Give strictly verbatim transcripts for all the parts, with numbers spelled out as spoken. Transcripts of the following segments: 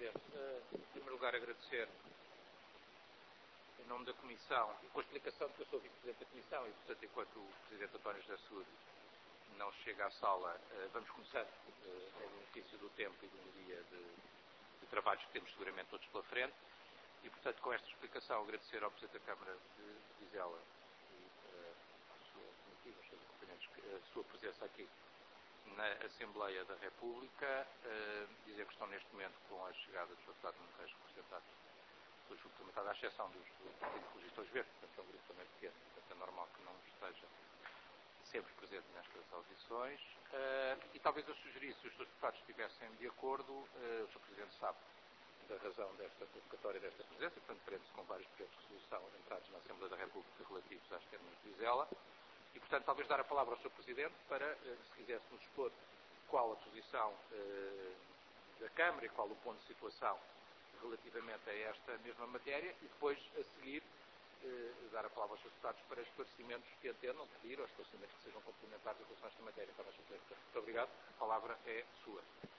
Presidente. Uh, em primeiro lugar, agradecer, em nome da Comissão, e com a explicação de que eu sou Vice-Presidente da Comissão e, portanto, enquanto o Presidente António José Seguro não chega à sala, uh, vamos começar uh, ao benefício do tempo e do dia de, de trabalhos que temos seguramente todos pela frente. E, portanto, com esta explicação, agradecer ao Presidente da Câmara de Vizela e uh, à sua comitiva, aos seus acompanhantes, a sua presença aqui na Assembleia da República, uh, dizer que estão neste momento com a chegada dos deputados moneteiros representados pelo Grupo Parlamentar, à exceção dos do Partido Ecologistas Verdes, portanto é um grupo também pequeno, portanto é normal que não esteja sempre presente nestas audições. Uh, e talvez eu sugerisse, se os seus deputados estivessem de acordo, uh, o senhor Presidente sabe da razão desta convocatória, desta presença, portanto prende-se com vários projetos de resolução entrados na Assembleia da República relativos às termas de Vizela. E, portanto, talvez dar a palavra ao senhor Presidente para, se quisesse nos expor qual a posição eh, da Câmara e qual o ponto de situação relativamente a esta mesma matéria e depois, a seguir, eh, dar a palavra aos seus deputados para esclarecimentos que entendam, pedir, ou esclarecimentos que sejam complementares em relação a esta matéria. Então, senhor Presidente, muito obrigado. A palavra é sua.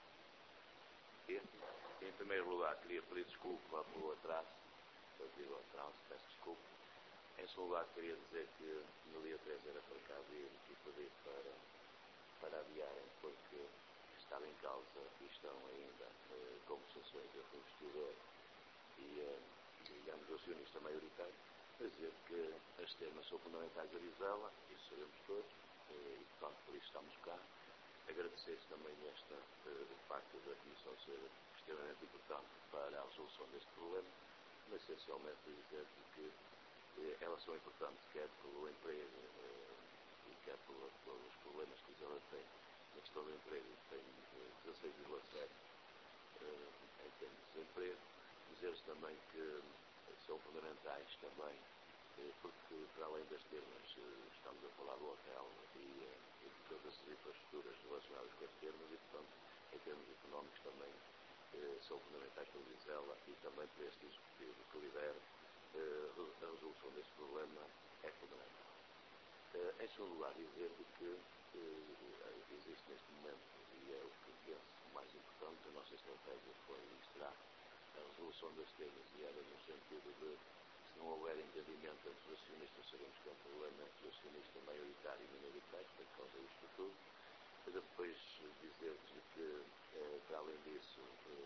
Em primeiro lugar, queria pedir desculpa pelo atraso, relativo ao atraso, peço desculpa. Em segundo lugar, queria dizer que no dia três era para cá vir e pedir para, para adiarem, porque estava em causa e estão ainda eh, conversações entre o investidor e, eh, digamos, o acionista maioritário, a dizer que as termas são fundamentais a Vizela, isso sabemos todos, eh, e portanto por isso estamos cá. Agradecer também esta eh, parte da Comissão ser extremamente importante para a resolução deste problema, mas essencialmente dizer que elas são importantes, quer pelo emprego e quer pelos problemas que ela tem. Na questão do emprego, tem dezasseis vírgula sete em termos de desemprego. Dizer-lhes também que são fundamentais também, porque para além das termas, estamos a falar do hotel e, e de todas as infraestruturas relacionadas com as termas e, portanto, em termos económicos também são fundamentais para Vizela e também para este executivo que lidera. A resolução deste problema é fundamental. Em segundo lugar, dizer-lhe que existe neste momento, e é o que penso mais importante, a nossa estratégia foi e será a resolução das temas, e era no sentido de, se não houver entendimento entre os acionistas, sabemos que é um problema entre o acionista maioritário e minoritário, por causa disto tudo. Mas depois dizer-lhes que, para além disso,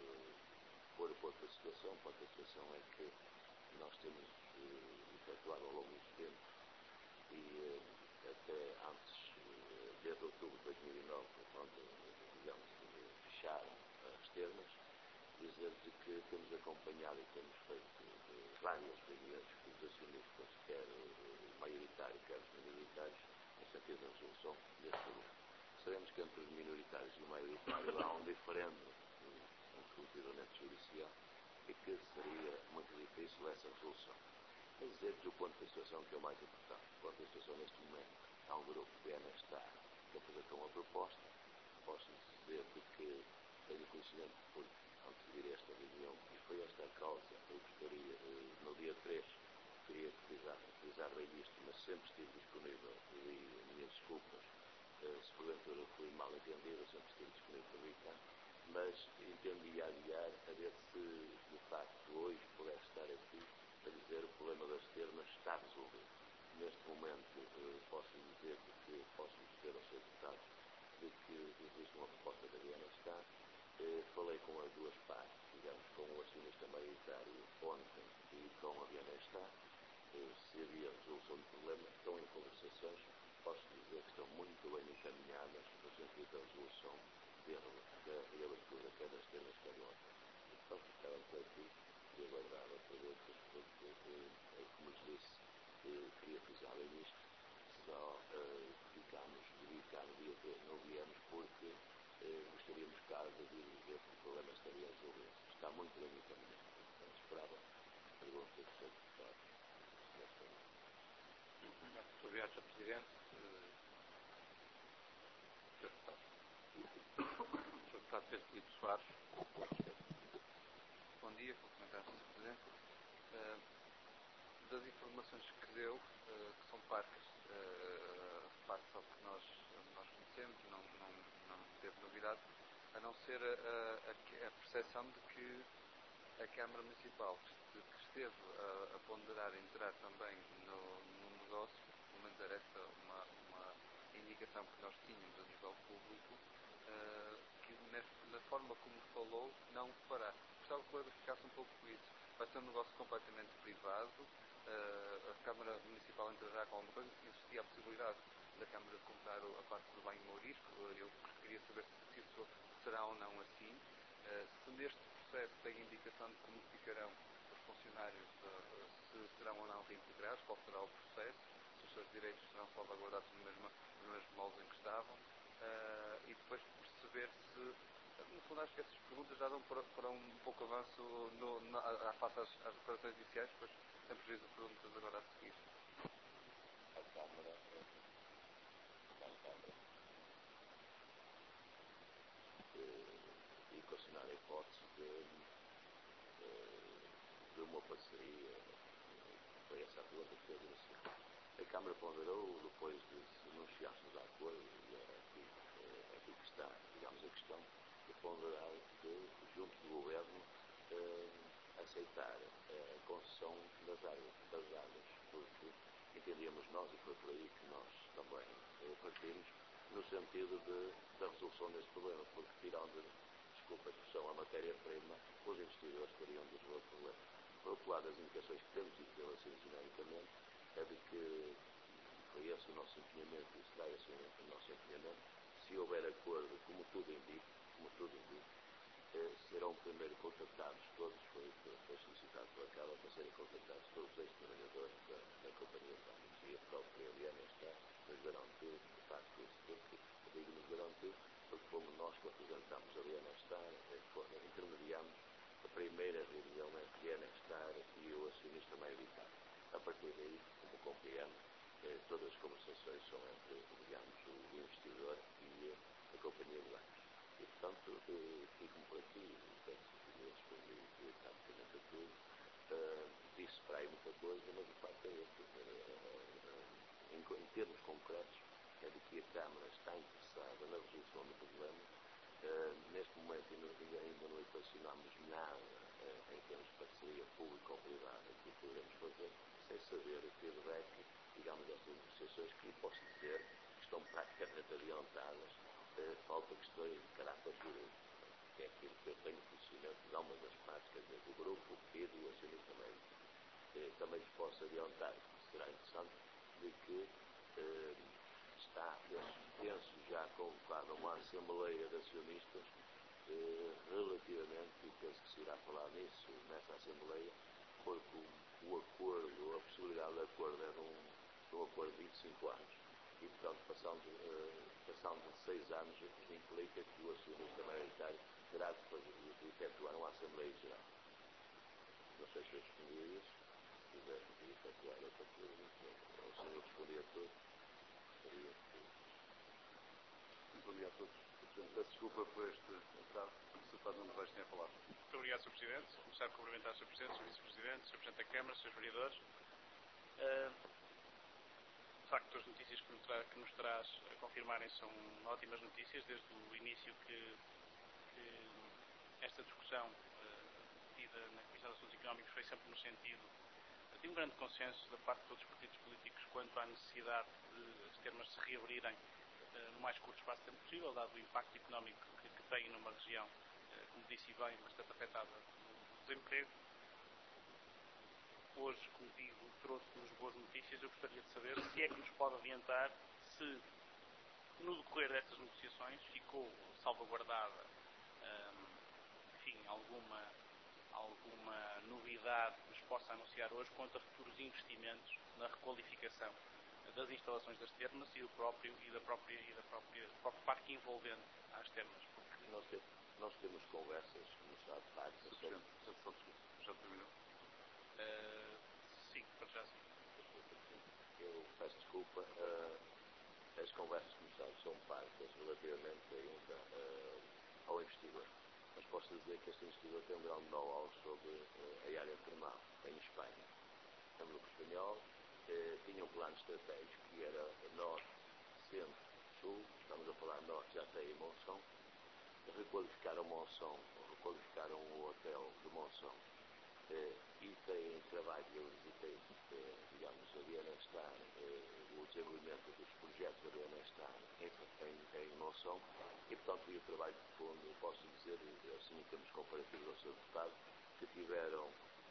pôr por outra situação, para outra situação é que nós temos uh, efetuado ao longo do tempo e uh, até antes, uh, desde outubro de dois mil e nove, quando, digamos, fecharam as termas, dizer-lhes que temos acompanhado e temos feito uh, várias reuniões com os acionistas, quer uh, maioritário, quer os minoritários, no sentido da resolução deste problema. Sabemos que entre os minoritários e o maioritário há um diferendo, um relativamente judicial, e que seria muito difícil essa resolução. Mas dizer-lhes o ponto de situação que é o mais importante. O ponto de situação neste momento há um grupo que é nesta que apresentou uma proposta. Posso dizer que tenho conhecimento porque antes de vir a esta reunião e foi esta a causa que eu gostaria, no dia três, queria utilizar, utilizar bem isto, mas sempre estive disponível e minhas desculpas se porventura fui mal entendido, sempre estive disponível para vir cá. Mas entendi a adiar a ver se, de facto, hoje pudesse estar aqui a dizer o problema das termas está resolvido. Neste momento, eh, posso dizer que posso dizer aos seus deputados de que existe uma proposta da Bienesta. Eh, falei com as duas partes, digamos, com o acionista maioritário ontem e com a Bienesta. Eh, se havia resolução do problema, estão em conversações. Posso dizer que estão muito bem encaminhadas no sentido da resolução da reabertura, quer das termas, quer do hotel. Então, ficava por aqui e aguardava perguntas, porque, eh, como lhes disse, eh, queria frisar bem isto, só eh, ficámos de vir cá no dia três, não viemos porque eh, gostaríamos cá de vir dizer que o problema estaria resolvido. Está muito bem encaminhado. Então, esperava perguntas do seu deputado. Muito obrigado, senhor Presidente. senhor Deputado. senhor Deputado Pedro Filipe Soares. Bom dia, cumprimentar o senhor Presidente. Uh, das informações que deu, uh, que são partes, uh, partes ao que nós, nós conhecemos, não, não, não teve novidade, a não ser a, a, a percepção de que a Câmara Municipal que, que esteve a, a ponderar entrar também no, no negócio, pelo menos era essa uma, uma indicação que nós tínhamos a nível público, uh, que nesta, na forma como falou, não o fará. Gostava que clarificasse um pouco isso. Vai ser um negócio completamente privado, uh, a Câmara Municipal entrará com alguma coisa, existia a possibilidade da Câmara de comprar a parte do banho Mourisco, eu queria saber se isso será ou não assim. Uh, se neste processo tem indicação de como ficarão os funcionários, uh, se serão ou não reintegrados, qual será o processo, se os seus direitos serão salvaguardados no mesmo, no mesmo molde em que estavam, uh, e depois perceber se, no fundo acho que essas perguntas já dão para, para um pouco avanço no, na, à face às, às declarações iniciais, depois sem prejuízo de perguntas agora a seguir. A Câmara, a Câmara, e questionar a hipótese de, de uma parceria, foi essa a pergunta que fez assim. A Câmara ponderou, depois de se não chegássemos a acordo, e é aqui, é aqui que está, digamos, a questão, de ponderar de, junto do Governo, eh, aceitar eh, a concessão das áreas, das áreas, porque entendíamos nós, e foi por aí que nós também eh, partimos, no sentido de, da resolução deste problema, porque tirando, desculpa a expressão, a matéria-prima, os investidores teriam de resolver o problema. Por outro lado, as indicações que temos, e pela assim genericamente, é de que foi esse o nosso empenhamento, e será esse o nosso empenhamento, se houver acordo, como tudo indica, como tudo indica, eh, serão primeiro contactados todos, foi, foi solicitado pela Câmara para serem contactados todos os ex-trabalhadores da, da Companhia de Banhos, e a própria Eliana está nos garantiu, de facto, isso, porque digo-nos garantiu, porque como nós que apresentamos a Eliana Star, eh, intermediamos a primeira reunião entre a Eliana Star e o acionista maioritário. A partir daí, como compreendo, eh, todas as conversações são entre, digamos, o investidor e a Companhia de Banhos. E, portanto, eh, fico-me por aqui, penso que respondi praticamente a tudo. Uh, disse para aí muita coisa, mas o facto é este. Uh, uh, em, em termos concretos, é de que a Câmara está interessada na resolução do problema. Uh, neste momento ainda, ainda não equacionamos nada uh, em termos de parceria pública ou privada que poderemos fazer, sem saber o feedback, digamos, destas negociações, que lhe posso dizer que estão praticamente adiantadas. Uh, falta questões de caráter jurídico, que é aquilo que eu tenho conhecimento de algumas das práticas do grupo e do acionista médio. Uh, também lhes posso adiantar, que será interessante, de que uh, está, penso, penso já convocada uma Assembleia de Acionistas uh, relativamente, e penso que se irá falar nisso nessa Assembleia, porque o, o acordo, a possibilidade de acordo é de um, de um acordo de vinte e cinco anos. E, portanto, passando, uh, passando de seis anos, implica que o acionista maioritário terá de, fazer, de efetuar uma Assembleia Geral. Não sei se eu respondi a isso. Se quiser efetuar outra pergunta, ou se eu respondi a tudo, seria que... Muito obrigado a todos. Peço desculpa por este atraso. Se faz não me vais ter a falar. Muito obrigado, senhor Presidente. Começar a cumprimentar o senhor Presidente, o senhor Vice-Presidente, o senhor Presidente da Câmara, os senhores vereadores. Uh, De facto, as notícias que nos, tra que nos traz a confirmarem são ótimas notícias, desde o início que, que esta discussão uh, tida na Comissão de Assuntos Económicos foi sempre no sentido de um grande consenso da parte de todos os partidos políticos quanto à necessidade de as termas se reabrirem uh, no mais curto espaço de tempo possível, dado o impacto económico que, que tem numa região, uh, como disse bem, bastante afetada pelo desemprego. Hoje, como digo, trouxe-nos boas notícias. Eu gostaria de saber se é que nos pode adiantar se, no decorrer destas negociações, ficou salvaguardada, hum, enfim, alguma, alguma novidade que nos possa anunciar hoje quanto a futuros investimentos na requalificação das instalações das termas e do próprio, e da própria, e da própria, do próprio parque envolvente às termas. Porque nós, te, nós temos conversas, como sabe, táticas sobre... Já terminou? Uh, sim, para já sim. Eu peço desculpa, uh, as conversas, como sabe, são parcas relativamente ainda uh, ao investidor. Mas posso dizer que este investidor tem um grande know-how sobre uh, a área termal, em Espanha. É um grupo espanhol, uh, tinha um plano estratégico que era norte, centro, sul, estamos a falar norte, já tem em Monção, requalificar a Monção, qualificaram o hotel de Monção eh, e têm trabalho, eu visitei, eh, digamos, a Bienestar, eh, o desenvolvimento dos projetos da Bienestar em, em, em Monção e, portanto, vi o trabalho de fundo. Posso dizer, assim, em termos comparativos ao senhor Deputado, que tiveram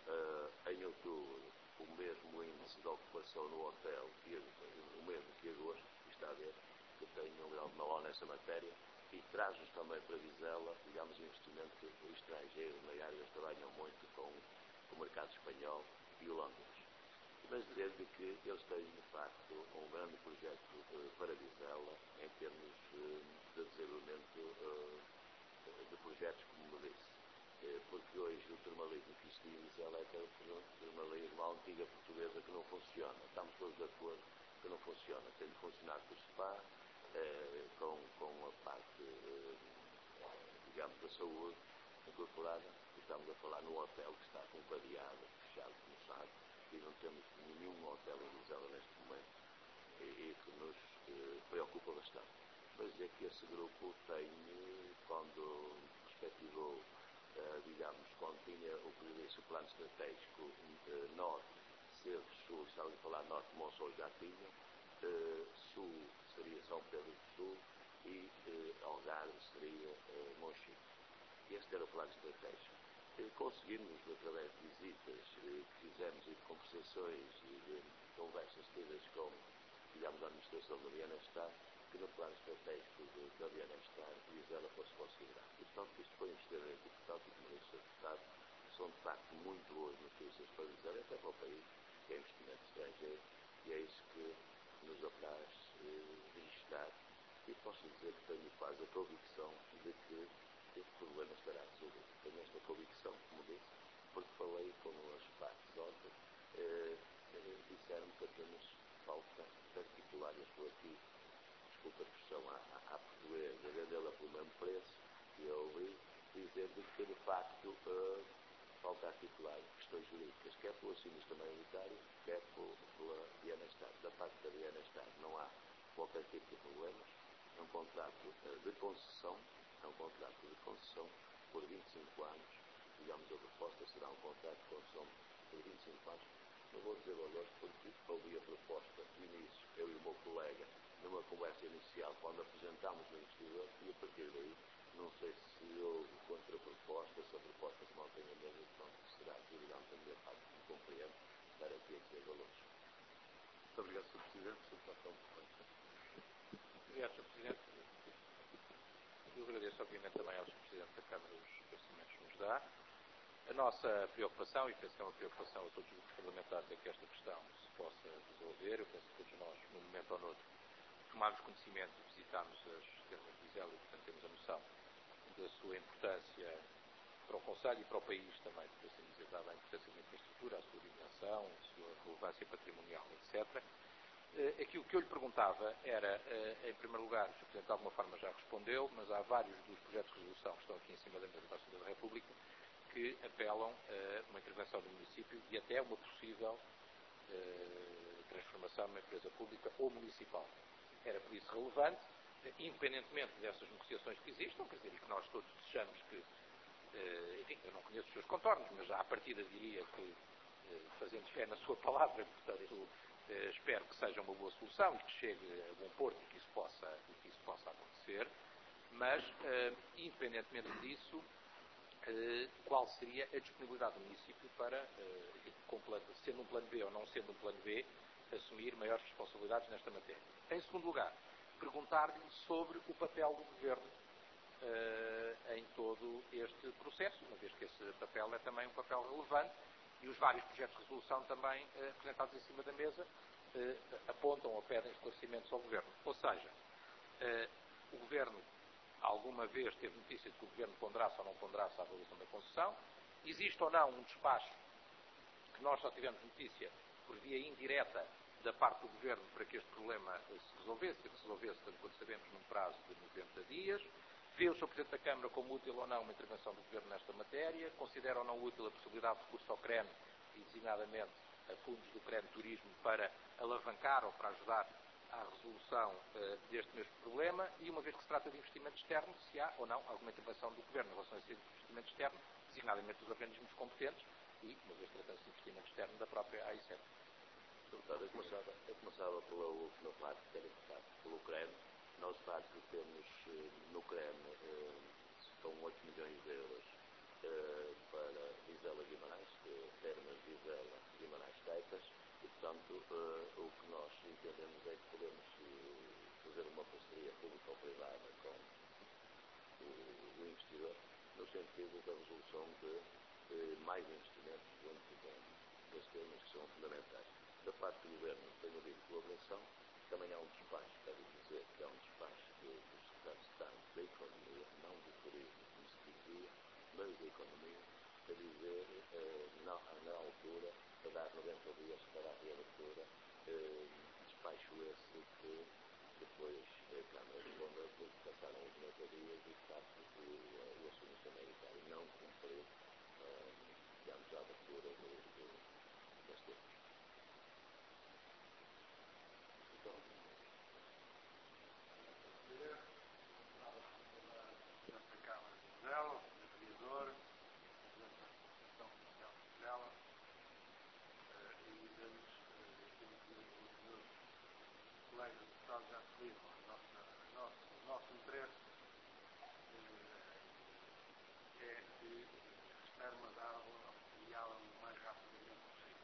eh, em outubro o mesmo índice de ocupação no hotel, que, o mesmo que agosto, está a ver, que tem um grau de know-how nessa matéria, e traz-nos também para Vizela, digamos, investimento estrangeiro na área. Eles trabalham muito com o mercado espanhol e holandês. Mas dizer-lhe que eles têm, de facto, um grande projeto uh, para Vizela, em termos uh, de desenvolvimento uh, de projetos, como me disse. Uh, porque hoje o termalismo que existe em Vizela é aquele termalismo à antiga portuguesa que não funciona. Estamos todos de acordo que não funciona. Tem de funcionar com o SPA, uh, com, com a parte, uh, digamos, da saúde incorporada. Estamos a falar num hotel que está compadeado, fechado, como sabe, e não temos nenhum hotel em Vizela neste momento, e, e que nos eh, preocupa bastante. Mas é que esse grupo tem, quando perspectivou, eh, digamos, quando tinha o que lhe disse o plano estratégico eh, norte, centro, sul, estava a falar norte, Monção já tinha, eh, sul seria São Pedro do Sul e eh, Algarve seria eh, Monchique. Este era o plano estratégico. Conseguimos, através de visitas que fizemos e de conversações e de conversas tidas com, digamos, a administração da Bienestar, que no plano estratégico da Bienestar Vizela fosse considerado. E, portanto, isto foi extremamente importante e, como disse o deputado, são de facto muito boas notícias para Vizela, até para o país, que é investimento estrangeiro, e é isso que nos apraz eh, registrar. E posso dizer que tenho quase a convicção de que este problema estará resolvido. Tenho esta convicção, como disse, porque falei com as partes ontem, eh, eh, disseram-me que apenas falta de articular. Eu estou aqui, desculpa a expressão, à, à, à portuguesa, vendê-la pelo mesmo preço, e eu ouvi dizer-lhe que, de facto, eh, falta articular questões jurídicas, quer pelo sinistro maioritário, quer pela Bienestar. Da parte da Bienestar não há qualquer tipo de problemas. É um contrato eh, de concessão, é um contrato de concessão por vinte e cinco anos, digamos, a proposta será um contrato de concessão por vinte e cinco anos. Não vou dizer valores porque ouvi a proposta no início, eu e o meu colega, numa conversa inicial, quando apresentámos o investidor, e a partir daí, não sei se houve contraproposta, se a proposta se mantém a mesma, então será que, digamos, a minha parte que compreendo, estar aqui a dizer valores. Muito obrigado, senhor Presidente. senhor Deputado. Obrigado, senhor Presidente. Eu agradeço, obviamente, também ao senhor Presidente da Câmara os esclarecimentos que nos dá. A nossa preocupação, e penso que é uma preocupação a todos os grupos parlamentares, é que esta questão se possa resolver. Eu penso que todos nós, num momento ou noutro, tomámos conhecimento e visitámos as termas de Vizela e, portanto, temos a noção da sua importância para o Conselho e para o país também, porque assim dizer, dada a importância da infraestrutura, a sua dimensão, a sua relevância patrimonial, etcétera. Aquilo que eu lhe perguntava era, em primeiro lugar, o senhor Presidente de alguma forma já respondeu, mas há vários dos projetos de resolução que estão aqui em cima da mesa da Assembleia da República que apelam a uma intervenção do município e até a uma possível uh, transformação numa empresa pública ou municipal. Era por isso relevante, independentemente dessas negociações que existam, quer dizer, e que nós todos desejamos que, uh, enfim, eu não conheço os seus contornos, mas já à partida diria que, uh, fazendo fé na sua palavra, portanto, Uh, espero que seja uma boa solução e que chegue a bom porto e que isso possa, que isso possa acontecer, mas, uh, independentemente disso, uh, qual seria a disponibilidade do município para, uh, sendo um plano B ou não sendo um plano B, assumir maiores responsabilidades nesta matéria. Em segundo lugar, perguntar-lhe sobre o papel do Governo uh, em todo este processo, uma vez que esse papel é também um papel relevante. E os vários projetos de resolução também eh, apresentados em cima da mesa eh, apontam ou pedem esclarecimentos ao Governo. Ou seja, eh, o Governo alguma vez teve notícia de que o Governo ponderasse ou não ponderasse a avaliação da concessão. Existe ou não um despacho que nós só tivemos notícia por via indireta da parte do Governo para que este problema eh, se resolvesse, e que se resolvesse, tanto quanto sabemos, num prazo de noventa dias. Vê o senhor Presidente da Câmara como útil ou não uma intervenção do Governo nesta matéria? Considera ou não útil a possibilidade de recurso ao C R E N e, designadamente, a fundos do C R E N Turismo para alavancar ou para ajudar à resolução uh, deste mesmo problema e, uma vez que se trata de investimento externo, se há ou não alguma intervenção do Governo em relação a esse investimento externo, designadamente dos organismos competentes e, uma vez tratando-se de investimento externo, da própria A I C E P. Deputado, eu começava, eu começava pela última parte, que era importante, pelo C R E M. Nós, de facto, temos no C R E M estão oito milhões de euros uh, para Vizela Guimarães, uh, Termas Vizela Guimarães Teitas, e, portanto, uh, o que nós entendemos é que podemos uh, fazer uma parceria público-privada com o, o investidor, no sentido da resolução de uh, mais investimentos dentro de, das temas que são fundamentais. Da parte do Governo tem havido colaboração, também há um despacho, quero dizer que há um despacho do Secretário de Estado da Economia, não do Turismo, como se dizia, mas da Economia, a dizer, eh, na, na altura, a dar noventa dias para a reabertura, eh, despacho esse que depois a Câmara respondeu porque passaram os noventa dias e, de facto, o, o acionista maioritário não cumpriu, eh, digamos, a abertura do, do, das temas. Presidente da Câmara de Vizela, o senhor Vereador, Presidente da Associação Comercial de Vizela, e dizemos aquilo que os meus colegas deputados já referiram, a nossa, a nossa, o nosso interesse é que as termas de água e água o mais rapidamente possível.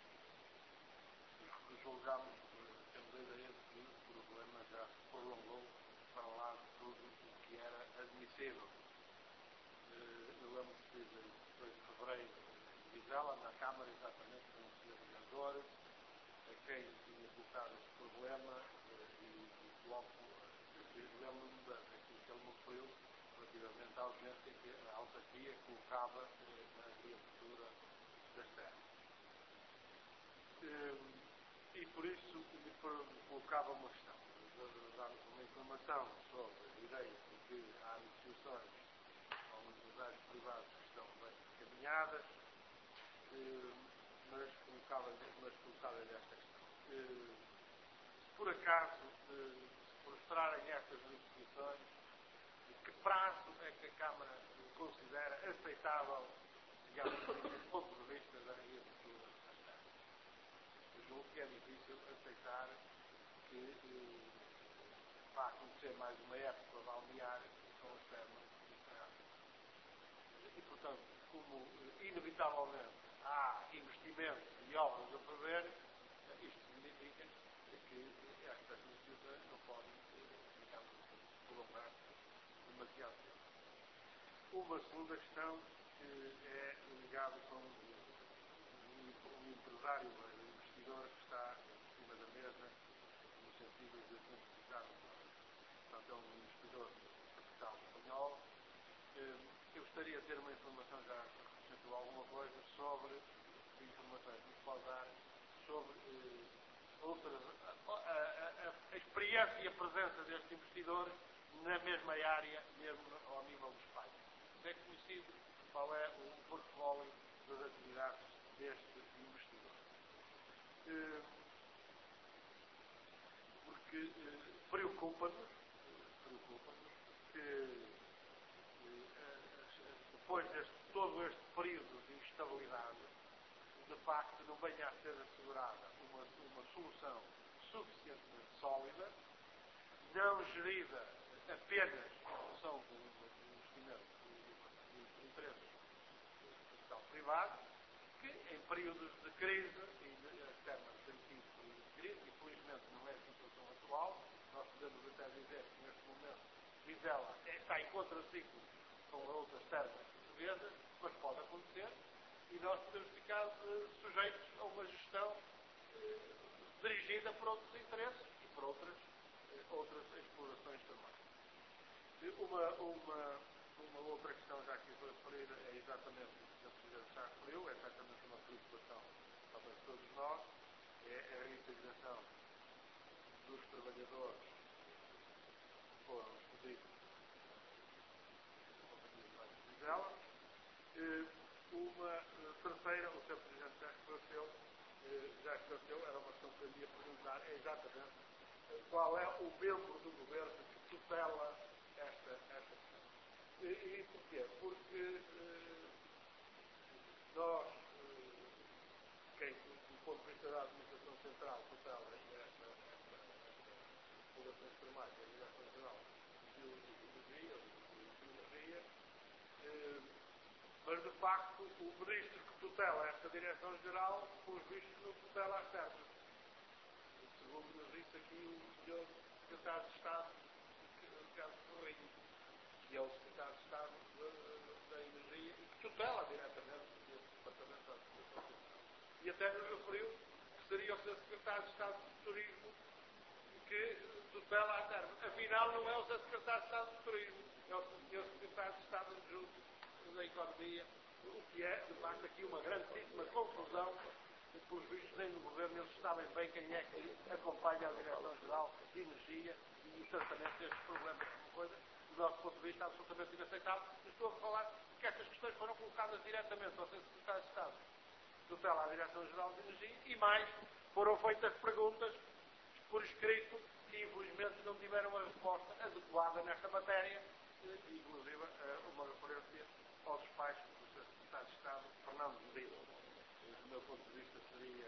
Julgamos, temos a ideia de que o problema já se prolongou para lá de tudo o que era admissível. Eu lembro que fiz em dois de fevereiro em Vizela, na Câmara, exatamente com o senhor Vereador, a quem tinha colocado este problema e, e coloco, lembro-me daquilo que ele me referiu relativamente à urgência que a autarquia colocava na reabertura das terras. E por isso lhe colocava uma questão, dar-nos uma informação sobre a ideia de que há instituições ou empresários privados que estão bem encaminhadas, mas colocava-lhe mas colocava esta questão. Se por acaso se frustrarem estas instituições, que prazo é que a Câmara considera aceitável, digamos, do ponto de vista da reabertura das terras? Eu julgo que é difícil aceitar que eh, vai acontecer mais uma época balnear com as termas encerradas. E, portanto, como eh, inevitavelmente há investimentos e obras a prever, eh, isto significa que estas instituições não podem, eh, digamos assim, prolongar demasiado tempo. Uma segunda questão que é ligada com um empresário, um investidor que está em cima da mesa no sentido de concretizar o plano. Portanto, é um investidor de capital espanhol. Eu gostaria de ter uma informação, já acrescentou alguma coisa, sobre informações que nos pode dar sobre eh, outras, a, a, a, a experiência e a presença deste investidor na mesma área, mesmo ao nível de Espanha. É conhecido qual é o portfólio das atividades deste investidor. Eh, porque eh, preocupa-nos, preocupa-nos que eh, depois de todo este período de instabilidade, de facto não venha a ser assegurada uma, uma solução suficientemente sólida, não gerida apenas em função do investimento de interesses de capital privado, que em períodos de crise, e as termas têm sido períodos de crise, e felizmente não é a situação atual, nós podemos até dizer que neste momento Vizela está em contraciclo com outras termas portuguesas, mas pode acontecer, e nós podemos ficar uh, sujeitos a uma gestão uh, dirigida por outros interesses e por outras, uh, outras explorações também. Uma, uma, uma outra questão já que foi referida é exatamente o que o senhor Presidente já referiu, é exatamente uma preocupação também de todos nós, é a reintegração dos trabalhadores que foram despedidos da Companhia de Baixo de Vizela. Uma terceira, o senhor Presidente já esclareceu, já esclareceu, era uma questão que eu ia perguntar, é exatamente qual é o membro do governo que tutela esta, esta questão. E, e porquê? Porque eh, nós, eh, quem, do ponto de vista da administração central, tutela esta, esta, esta relações formais da Direção-Geral de Energia, de Energia, eh, mas de facto o ministro que tutela esta Direção-Geral, pelos vistos, não tutela as terras. Segundo nos disse aqui o senhor Secretário de Estado, Ricardo Ferreira, que é o Secretário de Estado da, da Energia e que tutela diretamente esse Departamento da Administração Central. E até nos referiu que seria o senhor Secretário de Estado do Turismo que tutela a terra. Afinal, não é o senhor Secretário de Estado do Turismo, é o senhor Secretário de Estado Adjunto da Economia, o que é, de facto, aqui uma grandíssima confusão. Pelos vistos, nem no governo eles sabem bem quem é que acompanha a Direção-Geral de Energia e o tratamento destes problemas. É uma coisa, do nosso ponto de vista, absolutamente inaceitável. Estou a falar que estas questões foram colocadas diretamente ao senhor Secretário de Estado que tutela a Direção-Geral de Energia e mais, foram feitas perguntas por escrito que infelizmente não tiveram a resposta adequada nesta matéria, inclusive uma referência ao despacho do senhor Secretário de Estado, Fernando Medina. Do meu ponto de vista seria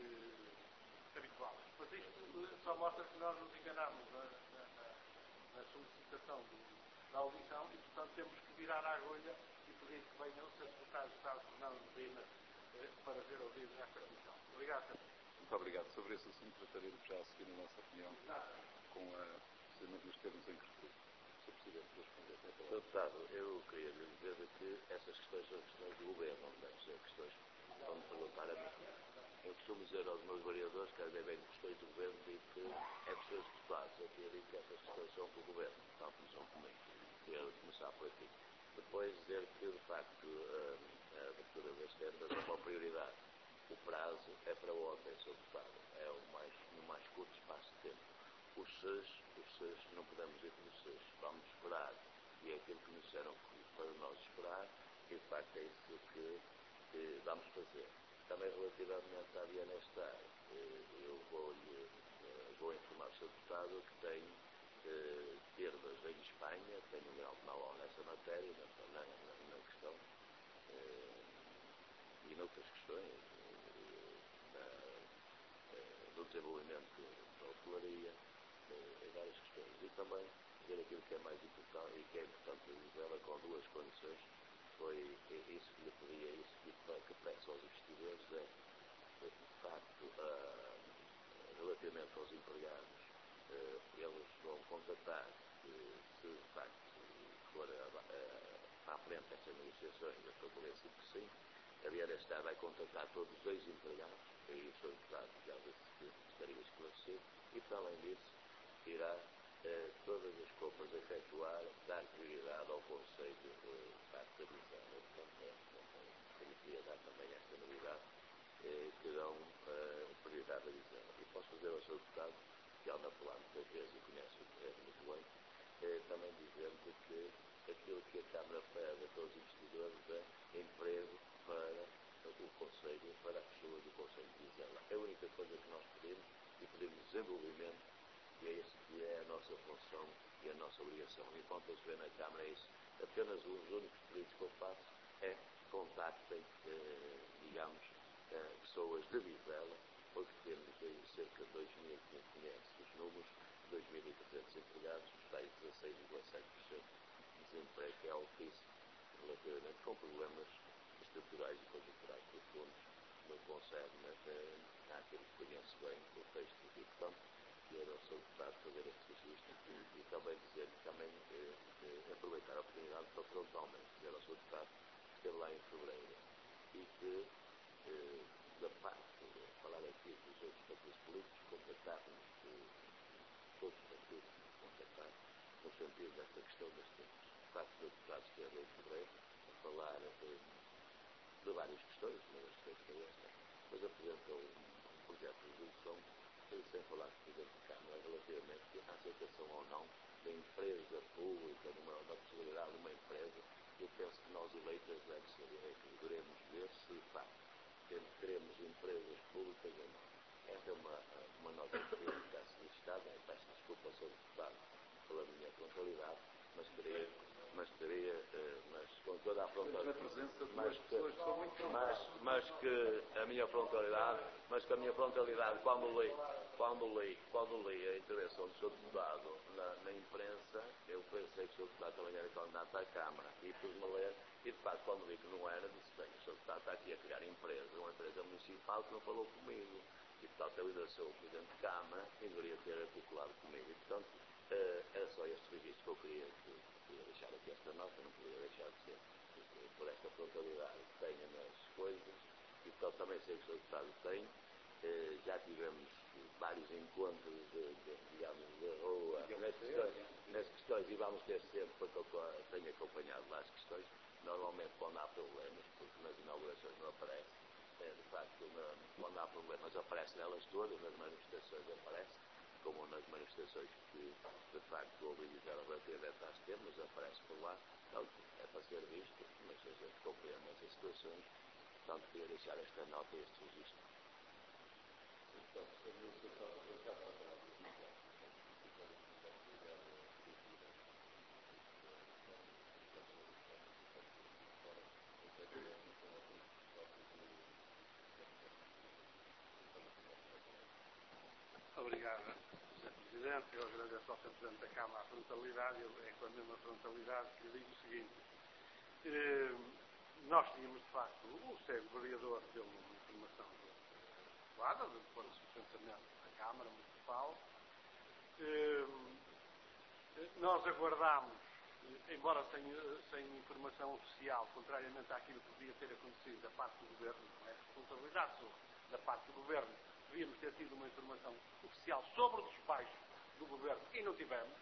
eh, habitual. Mas isto só mostra que nós nos enganamos na, na, na solicitação do, da audição e, portanto, temos que virar a agulha e pedir que venha o senhor Secretário de Estado, Fernando Medina, eh, para ser ouvido nesta comissão. Obrigado, senhor. Muito obrigado. Sobre esse assunto trataremos já a seguir a nossa opinião com a, precisamente nos termos em que referi. senhor Presidente, vou responder. senhor Deputado, eu queria lhe dizer que essas questões são questões do governo, não devem ser questões que vão me perguntar a mim. Eu costumo dizer aos meus vereadores que às vezes questões do governo digo que é questões de deputados. Eu queria dizer que essas questões são para o governo, tal como são comigo. Quero começar por aqui. Depois dizer que, de facto, a, a abertura das tendas é uma prioridade. O prazo é para ontem, senhor Deputado. É o mais, no mais curto espaço de tempo. Os S E S, os S E S, não podemos ir pelos S E S. Vamos esperar. E é aquilo que nos disseram para nós esperar. E, de facto, é isso que, que vamos fazer. Também relativamente à Bienestar, eu vou, vou informar o senhor Deputado que tem eh, perdas em Espanha, tem um grau de know-how nessa matéria, na, na, na questão, eh, e noutras questões, na, no desenvolvimento da hotelaria, em várias questões. E também dizer aquilo que é mais importante e que é importante dizer, com duas condições, foi isso que lhe pedi, é isso que, que peço aos investidores, é, de facto, uh, relativamente aos empregados, uh, eles vão contatar, uh, se de facto for à frente estas negociações, a fazer cinco por cinco, a Bienestar vai contatar todos os ex-empregados, e aí o senhor Deputado já disse que estaria esclarecido, e para além disso, irá uh, todas as compras a efetuar, dar prioridade ao Conselho uh, de facto da visão. Portanto, é, é, eu queria dar também esta novidade, uh, que dão uh, prioridade à visão. E posso dizer ao senhor Deputado, que anda a falar muitas vezes e conhece o terreno muito bem, uh, também dizendo que aquilo que a Câmara pede a todos os investidores é emprego para o Conselho, para as pessoas do Conselho de Vizela. É a única coisa que nós pedimos, e pedimos desenvolvimento, e é isso que é a nossa função e a nossa obrigação. E quanto a se vê na Câmara, é isso. Apenas os únicos pedidos que eu faço é contactem, eh, digamos, eh, pessoas de Vizela, porque temos aí cerca de dois mil, que conhece os números, dois mil e trezentos empregados, está em dezasseis vírgula sete por cento de desemprego, que é altíssimo, relativamente com problemas estruturais e conjunturais profundos, não consegue, mas é, há aquele que conhece bem o texto e, portanto, quero ao seu Deputado fazer este registro e, e também dizer que também eh, eh, aproveitar a oportunidade para frontalmente dizer ao seu Deputado que esteve lá em fevereiro e que, eh, da parte, falar aqui dos outros partidos políticos, contactarmos eh, todos os partidos, contactar no sentido desta questão das tempos. De facto, o Deputado esteve em fevereiro a falar eh, de várias questões, uma das questões que é esta, mas apresentou um projeto de resolução sem falar com o Presidente da Câmara relativamente à aceitação ou não da empresa pública, numa, da possibilidade de uma empresa. Eu penso que nós eleitas deve ser, é que devemos ver se de facto queremos empresas públicas ou não. Esta é uma, uma nota que está solicitado, está frontalidade. presença de Mas duas que, pessoas que são muito mas, mas que a minha frontalidade, mas que a minha frontalidade, quando li, quando li, quando li a intervenção do senhor Deputado na, na imprensa, eu pensei que o senhor Deputado também era candidato à Câmara. E pus-me a ler, e de facto, quando vi que não era, disse, bem, o senhor Deputado está aqui a criar empresa, uma empresa municipal que não falou comigo. E, portanto, eu ainda sou o Presidente de Câmara e deveria ter articulado comigo. E, portanto, uh, era só este registro que eu queria, que, queria deixar aqui esta nota, não queria deixar de ser, porque, por esta frontalidade que tenho nas coisas. E, portanto, também sei que o senhor Deputado tem. Uh, já tivemos vários encontros de, de, digamos, de rua, nas questões, nas questões, e vamos ter sempre, porque eu tenho acompanhado lá as questões, normalmente quando há problemas, porque nas inaugurações não aparece. De facto, quando há problemas aparece nelas todas, nas manifestações aparece, como nas manifestações que, de facto, houve Vizela relativamente às temas, aparece por lá. Então, é para ser visto, mas a gente compreende essas situações. Portanto, queria deixar esta nota e este registro. Obrigado, senhor Presidente. Eu agradeço ao senhor Presidente da Câmara a frontalidade. Eu, é com a mesma frontalidade que lhe digo o seguinte. Eh, nós tínhamos, de facto, o Sr. Vereador deu uma informação adequada, depois do pensamento da Câmara Municipal. Eh, nós aguardámos, embora sem, sem informação oficial, contrariamente àquilo que devia ter acontecido da parte do Governo, não é responsabilidade da parte do Governo, devíamos ter tido uma informação oficial sobre o despacho do Governo e não tivemos.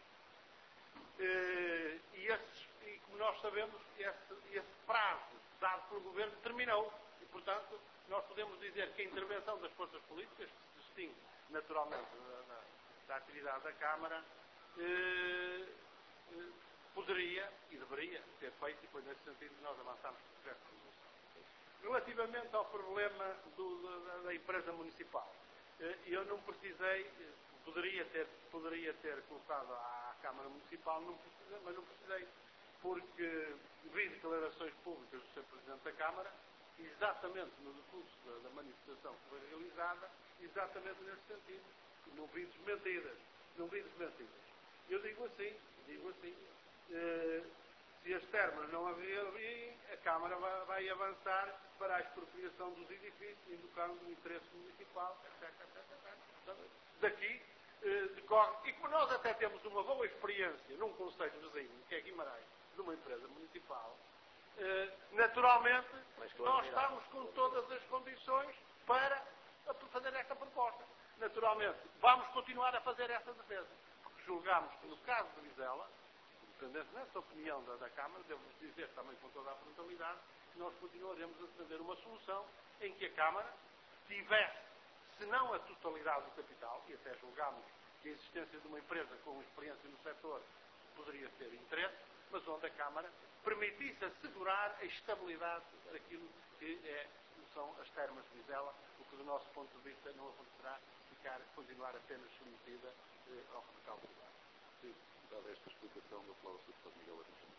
E, esses, e como nós sabemos, esse, esse prazo dado pelo Governo terminou. E, portanto, nós podemos dizer que a intervenção das forças políticas, que se distingue naturalmente da, da, da atividade da Câmara, eh, eh, poderia e deveria ter feito, e foi nesse sentido que nós avançámos com o projeto de resolução. Relativamente ao problema do, da, da empresa municipal, eu não precisei, poderia ter, poderia ter colocado à Câmara Municipal, não precisei, mas não precisei, porque vi declarações públicas do senhor Presidente da Câmara, exatamente no decurso da, da manifestação que foi realizada, exatamente nesse sentido. Não vi desmentidas, não vi desmentidas. Eu digo assim, digo assim, eh, se as termas não haverem, a Câmara vai, vai avançar para a expropriação dos edifícios, indicando o interesse municipal, etcétera, etcétera, etcétera. Portanto, daqui eh, decorre, e como nós até temos uma boa experiência num concelho vizinho, que é Guimarães, de uma empresa municipal, eh, naturalmente nós estamos com todas as condições para fazer esta proposta. Naturalmente, vamos continuar a fazer essa defesa, porque julgamos que no caso de Vizela, independente dessa opinião da, da Câmara, devo dizer também com toda a frontalidade, que nós continuaremos a defender uma solução em que a Câmara tivesse, se não a totalidade do capital, e até julgámos que a existência de uma empresa com experiência no setor poderia ter interesse, mas onde a Câmara permitisse assegurar a estabilidade daquilo que é, são as termas de Vizela, o que do nosso ponto de vista não acontecerá ficar, continuar apenas submetida eh, ao recalculado. Sim, dada esta explicação, eu falo sobre o Miguel Armstrong.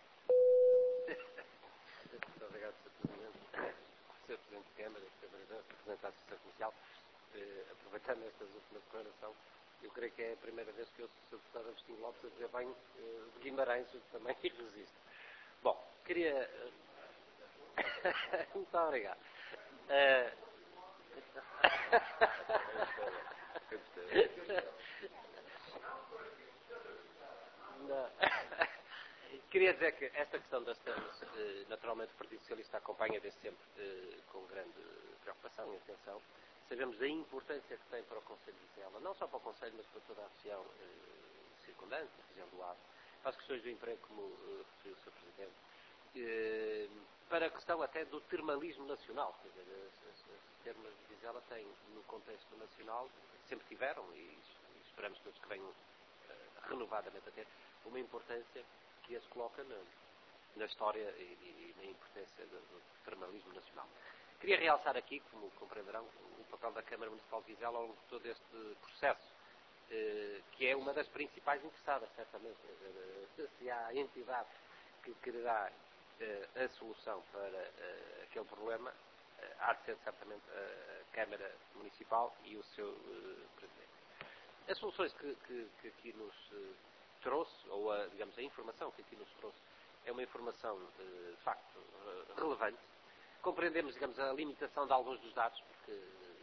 Muito obrigado, senhor Presidente. senhor Presidente de Câmara, senhor Representante da Associação Comercial, eh, aproveitando estas últimas declarações, eu creio que é a primeira vez que eu sou deputado Agostinho Lopes a dizer bem eh, de Guimarães, eu também resisto. Bom, queria... Muito obrigado. Uh... Não. Queria dizer que esta questão das termas, naturalmente o Partido Socialista acompanha desde sempre com grande preocupação e atenção. Sabemos a importância que tem para o Conselho de Vizela, não só para o Conselho, mas para toda a região circundante, a região do Ave, para as questões do emprego, como referiu o senhor Presidente, para a questão até do termalismo nacional. Quer dizer, as termas de Vizela têm, no contexto nacional, sempre tiveram, e esperamos todos que venham renovadamente a ter, uma importância que as coloca na, na história e, e na importância do, do termalismo nacional. Queria realçar aqui, como compreenderão, o papel da Câmara Municipal de Vizela ao longo de todo este processo, eh, que é uma das principais interessadas, certamente. Se há entidade que quererá a solução para aquele problema há de ser certamente a Câmara Municipal e o seu Presidente. As soluções que, que, que aqui nos trouxe, ou a, digamos, a informação que aqui nos trouxe, é uma informação de facto relevante. Compreendemos, digamos, a limitação de alguns dos dados, porque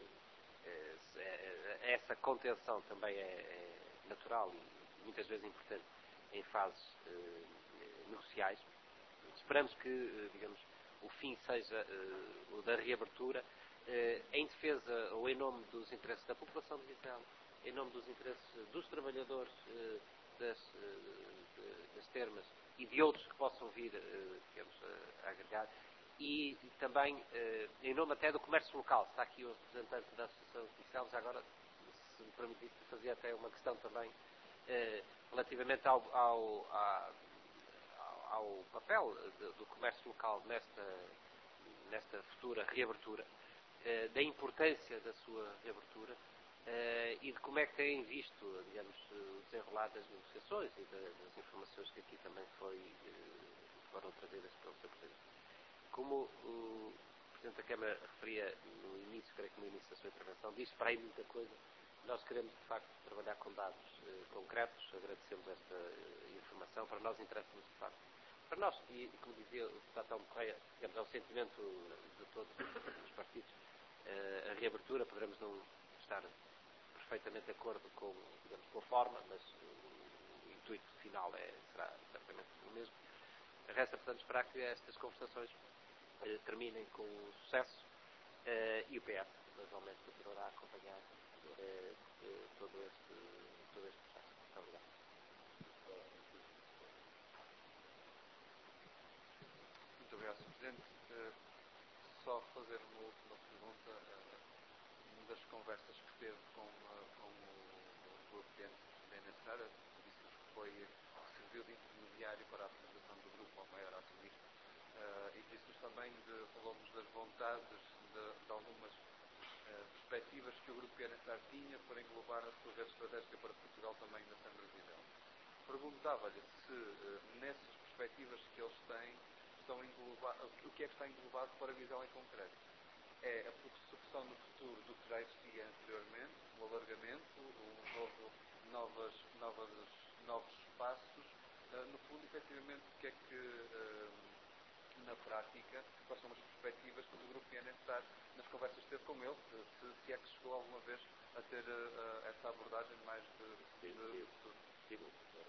essa contenção também é, é natural e muitas vezes importante em fases eh, negociais. Esperamos que, digamos, o fim seja eh, o da reabertura eh, em defesa ou em nome dos interesses da população de Vizela, em nome dos interesses dos trabalhadores eh, das, eh, das termas e de outros que possam vir, eh, digamos, a, a agregar. E também eh, em nome até do comércio local. Está aqui o representante da Associação Comercial, já agora, se me permitisse, fazer até uma questão também eh, relativamente ao, ao, ao, ao papel de, do comércio local nesta, nesta futura reabertura, eh, da importância da sua reabertura eh, e de como é que têm visto, digamos, o desenrolar das negociações e das, das informações que aqui também foi, eh, foram trazidas pelo seu Presidente. Como o Presidente da Câmara referia no início, creio que no início da sua intervenção, diz para aí muita coisa. Nós queremos, de facto, trabalhar com dados eh, concretos. Agradecemos esta eh, informação. Para nós interessa-nos, de facto. Para nós, e, e como dizia o deputado Telmo Correia, digamos, é um sentimento de todos os partidos. Eh, a reabertura, poderemos não estar perfeitamente de acordo com, digamos, com a forma, mas o, o intuito final é, será certamente o mesmo. Resta, portanto, esperar que estas conversações eh, terminem com sucesso eh, e o P S, naturalmente, continuará a acompanhar eh, eh, todo, este, todo este processo. Muito obrigado. Muito obrigado, senhor Presidente. Uh, só fazer uma última pergunta. Uh, uma das conversas que teve com, uh, com o, o Presidente da N S A, disse que foi serviu de intermediário para a apresentação do grupo ao maior acionista uh, e disse-nos também, falou-nos das vontades de, de algumas uh, perspectivas que o grupo P N S A tinha para englobar a sua rede estratégica para Portugal também na Câmara de Vizela. Perguntava-lhe se uh, nessas perspectivas que eles têm estão englobadas, o que é que está englobado para Vizela em concreto? É a supressão no futuro do que já existia anteriormente, o alargamento, o novo, novas, novas, novos espaços, uh, no fundo, efetivamente, o que é que, uh, na prática, quais são as perspectivas que o grupo P N S A, nas conversas que teve com ele, se, se é que chegou alguma vez a ter uh, essa abordagem mais de, de, de futuro? Tive,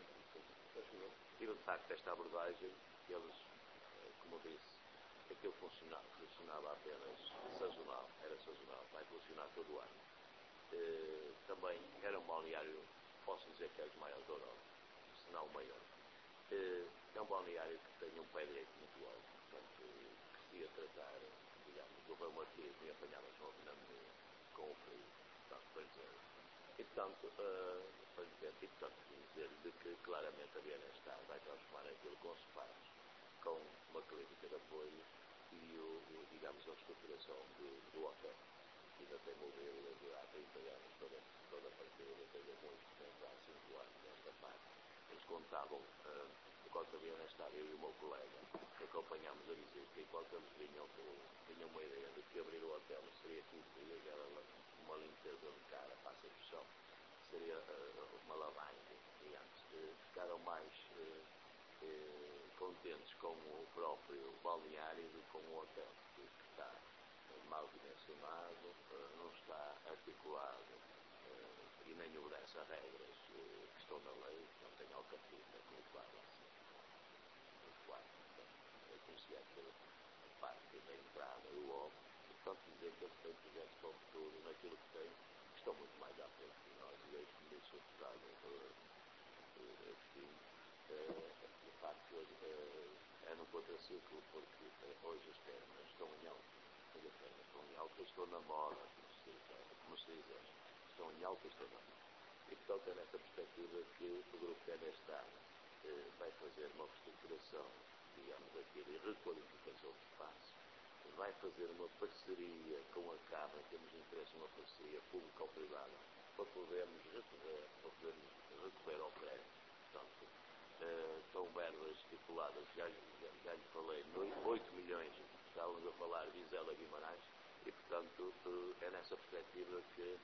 tive, de facto, esta abordagem, que eles, como eu disse, aquilo funcionava, funcionava apenas sazonal, era sazonal, vai funcionar todo o ano. Uh, também era um balneário, posso dizer que é dos maiores da Europa, se não o maior. Uh, é um balneário que tem um pé direito muito alto, portanto, que se ia tratar, digamos, do Rei Marquês e apanhava-se com o frio, portanto, para dizer. E, portanto, uh, para dizer, e, portanto, dizer de que claramente a B N S A vai transformar aquilo com espaços, com uma clínica de apoio e, o, o, digamos, a reestruturação do, do hotel. Ainda tem mobília de há trinta anos, toda, toda a partida, teve muito tempo, há cinco anos, nesta parte. Eles contavam, uh, enquanto a B N S A, eu e o meu colega, que acompanhámos a visita, enquanto eles vinham, tinham uma ideia de que abrir o hotel seria cumprir, era uma limpeza de cara, passa de chão, seria uh, uma lavagem, digamos. Uh, ficaram mais uh, uh, contentes com o próprio balneário do que com o hotel, que está uh, mal dimensionado, uh, não está articulado uh, e nem obedece a regras uh, que estão na lei, não tem alcatita, como claro, assim, muito claro. Eu conhecia aquilo, a parte da entrada e o óbvio, e portanto dizer que eles têm projetos para o futuro naquilo que têm, que estão muito mais à frente de nós, e hoje, como disse o deputado Agostinho, de facto, é no contraciclo, porque hoje as termas estão em alta, as termas estão em alta, estão na moda, como se diz, como se diz hoje, estão em alta, estão na moda. E portanto é nessa perspectiva que o Grupo P N S A eh, vai fazer uma reestruturação, digamos, aqui de requalificação de espaço, vai fazer uma parceria com a Câmara, temos interesse numa parceria público-privada, para podermos recorrer, para podermos recorrer ao crédito. Portanto, uh, estão verbas estipuladas, já, já, já lhe falei, no portanto, é nessa perspectiva que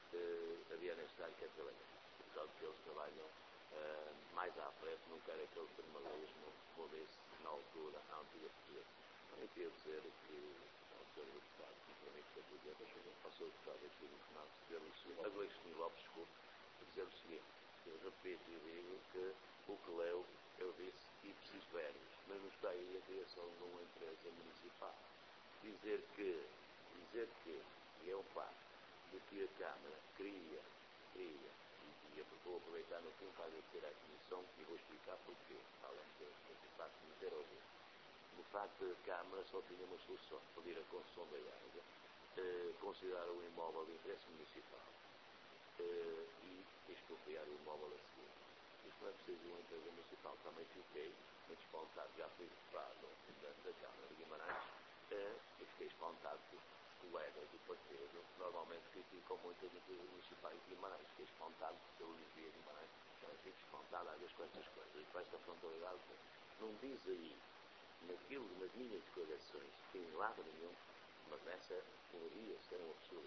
a Bienestar quer trabalhar. Portanto, eles trabalham uh, mais à frente, não querem aquele formalismo, como disse na altura, a antiga presidente. Também queria dizer que, ao senhor deputado, que para mim foi presidente, ao senhor deputado aqui no Senado, a Gleison Lopes, desculpe, dizer o seguinte: eu repito e digo que o que leu, eu disse ipsis verbis, mas não está aí a criação de uma empresa municipal. Dizer que, dizer que, e é um facto, de que a Câmara cria, cria, e, e vou aproveitar no fim para agradecer à Comissão e vou explicar porquê, além de, de facto me ter ouvido. No facto da Câmara só tinha uma solução: pedir a concessão da área, eh, considerar o imóvel de interesse municipal eh, e expropriar o imóvel a seguir. Isto não é preciso uma empresa municipal. Também fiquei muito espantado, já fui deputado da, da Câmara de Guimarães, eh, e fiquei espantado que os colegas do partido normalmente criticam muito as empresas municipais de Guimarães. Fiquei espantado porque eu vivia em Guimarães, também fico espantado às vezes com estas coisas. E com esta frontalidade, não diz aí, naquilo, nas minhas declarações, em lado nenhum, mas nessa poderia ser um absurdo.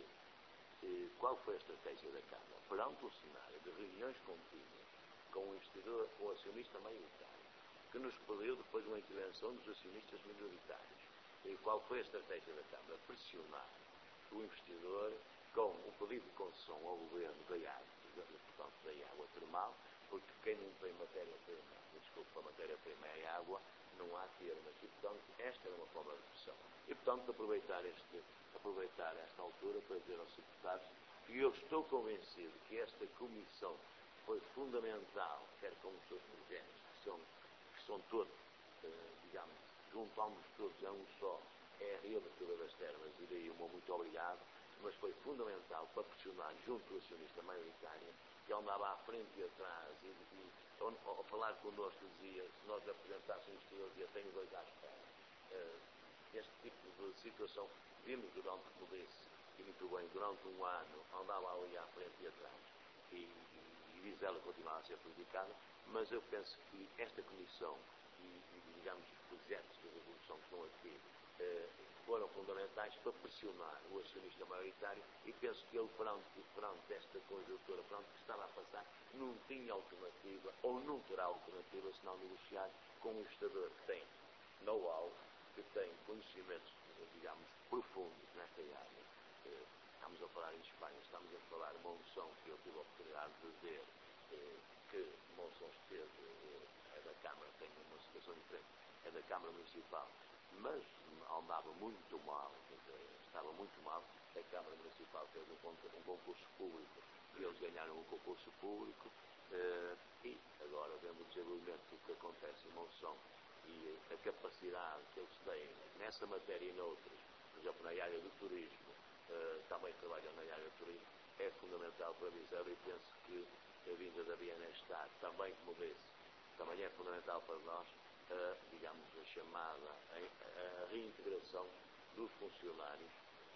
E qual foi a estratégia da Câmara? Perante o cenário de reuniões contínuas com o investidor, com o acionista maioritário, que nos pediu depois uma intervenção dos acionistas minoritários. E qual foi a estratégia da Câmara? Pressionar o investidor com o pedido de concessão ao governo da água, portanto, da água termal, porque quem não tem matéria-prima, desculpa, a matéria-prima é a água, não há termas. E, portanto, esta era uma forma de pressão. E, portanto, aproveitar, este, aproveitar esta altura para dizer aos deputados que eu estou convencido que esta comissão foi fundamental, quer com os seus projetos, que são, que são todos, eh, digamos, juntamos todos a um só, é a reabertura das termas, e daí o meu muito obrigado, mas foi fundamental para pressionar junto do acionista maioritário, que andava à frente e atrás, e, e ao, ao falar connosco dizia, se nós apresentássemos investidor, dizia, tenho dois à espera. Uh, este tipo de situação vimos durante, como disse, e muito bem, durante um ano, andava ali à frente e atrás, e, e, e diz ela continuava a ser prejudicada, mas eu penso que esta comissão e, e digamos, os projetos de resolução que estão aqui eh, foram fundamentais para pressionar o acionista maioritário, e penso que ele, perante, perante esta conjuntura, perante o que estava a passar, não tinha alternativa, ou não terá alternativa, senão negociar com um investidor que tem know-how, que tem conhecimentos, digamos, profundos nesta área. Eh, estamos a falar em Espanha, estamos a falar de Monção, que eu tive a oportunidade de ver, eh, que Monção esteve, eh, é da Câmara, tem uma situação diferente, é da Câmara Municipal, mas andava muito mal, estava muito mal. A Câmara Municipal fez um, um concurso público e eles ganharam um concurso público, eh, e agora, vendo o desenvolvimento que acontece em Monção e a capacidade que eles têm nessa matéria e noutras, por exemplo, na área do turismo, eh, também trabalham na área do turismo, é fundamental para a Viseu, e penso que a vinda da Bienestar, também, como disse, também é fundamental para nós, a, digamos, a chamada, a, a reintegração dos funcionários.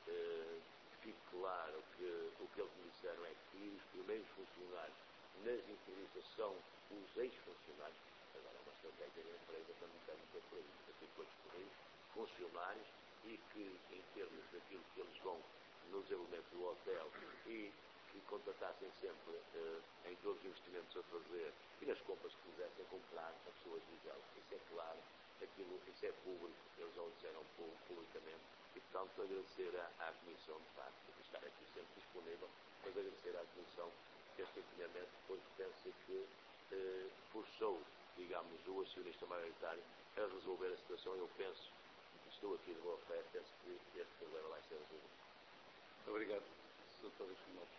Eh, fique claro que o que eles me disseram é que os primeiros funcionários nas entrevistas são os ex-funcionários. Agora é uma estratégia da empresa para não terem ter por aí, para ter todos por aí, funcionários, e que, em termos daquilo que eles vão no desenvolvimento do hotel, e que contratassem sempre uh, em todos os investimentos a fazer e nas compras que fizessem, comprar a pessoas de Viseu. Isso é claro, aquilo, isso é público, eles já o disseram publicamente, e portanto agradecer à, à Comissão, de facto, por estar aqui sempre disponível, mas agradecer à Comissão este empenhamento, porque penso que uh, forçou, digamos, o acionista maioritário a resolver a situação. Eu penso, estou aqui de boa fé, penso que este problema vai ser resolvido. Muito obrigado, doutor Lopes.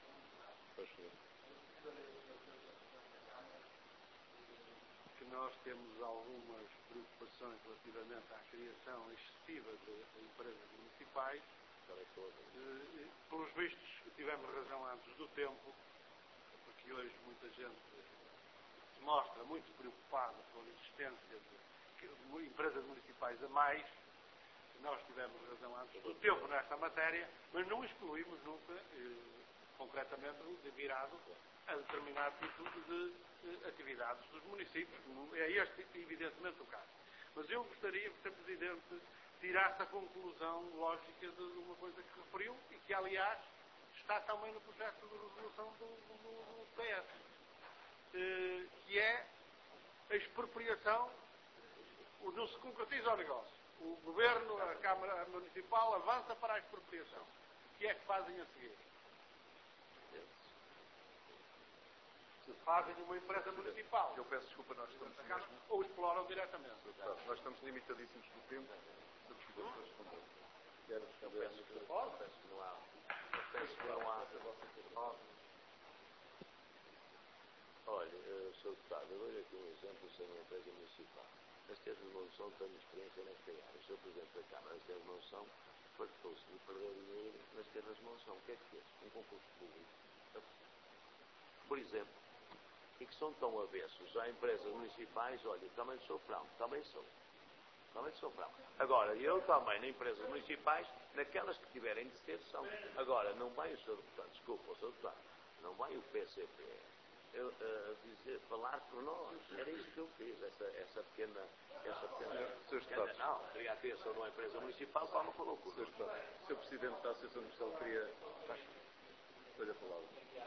Que nós temos algumas preocupações relativamente à criação excessiva de empresas municipais. E, pelos vistos, tivemos razão antes do tempo, porque hoje muita gente se mostra muito preocupada com a existência de empresas municipais a mais. Nós tivemos razão antes do tempo nesta matéria, mas não excluímos nunca, eh, concretamente, de virado a determinado tipo de, de atividades dos municípios. É este, evidentemente, o caso. Mas eu gostaria, por ser Presidente, tirasse a conclusão lógica de uma coisa que referiu e que, aliás, está também no projeto de resolução do, do, do P S, eh, que é a expropriação, não se concretiza o negócio. O Governo, a Câmara Municipal avança para a expropriação. O que é que fazem a seguir? Fazem uma empresa municipal. Eu peço desculpa, nós estamos mesmo... Ou exploram diretamente. Nós estamos limitadíssimos do tempo. Se o Presidente responder. Quero responder à minha Eu peço que não há. Eu peço que não há. Olha, uh, senhor Deputado, eu dou aqui um exemplo sem uma empresa municipal. Nas terras de Monção tenho experiência nesta área. O senhor Presidente da Câmara das terras de Monção fartou-se de perder dinheiro nas terras de Monção. O que é que fez? Um concurso público. Por exemplo, e que são tão avessos a empresas municipais, olha, eu também sou frão, também sou. Também sou frão. Agora, eu também, nas empresas municipais, naquelas que tiverem de ser, são. Agora, não vai o senhor Deputado, desculpa, o senhor Deputado, não vai o P C P eu, uh, dizer, falar por nós. Era isso que eu fiz, essa, essa pequena... Essa pequena, pequena não, queria ter só numa empresa municipal, palma falou por nós. O senhor Presidente da Associação Comercial queria... Olha a palavra.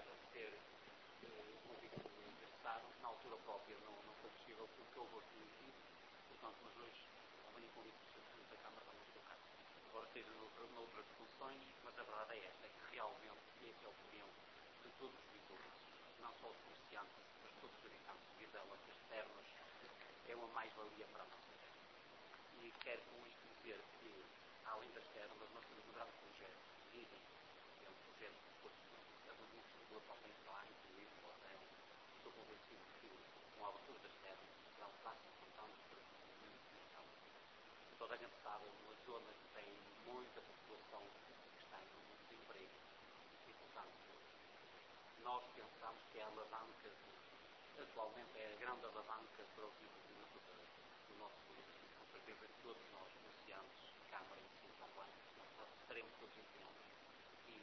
Na altura própria não, não foi possível porque houve outro motivo, portanto, mas hoje venho com isso que o Presidente da Câmara também estou cá. Agora esteja noutras, noutras funções, mas a verdade é esta, é que realmente esse é o opinião de todos os vizinhos, não só os comerciantes, mas todos os habitantes de Vizela, que as terras é uma mais-valia para nós. E quero com isto dizer que, além das terras, nós temos um grande projeto, dizem, é um projeto de esforço, a do Ministro também está incluído no hotel. Estou convencido que com a abertura das terras será um passo importante para o desenvolvimento comercial. Toda a gente sabe, uma zona que tem muita população que está em um desemprego dificultante. Nós pensamos que é a alavanca, atualmente é a grande alavanca para o desenvolvimento do nosso país. Com certeza que todos nós, comerciantes, Câmara e Sim também, estaremos todos empenhados e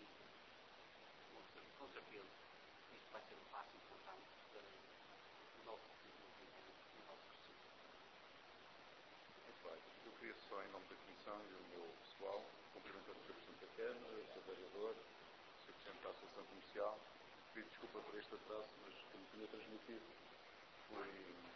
com certeza isto vai ser um passo importante para o nosso desenvolvimento e o nosso crescimento. Muito bem. Eu queria só, em nome da Comissão e do meu pessoal, cumprimentar o senhor Presidente da Câmara, o senhor Vereador, o senhor Presidente da Associação Comercial. Peço desculpa por este atraso, mas como tinha transmitido, fui,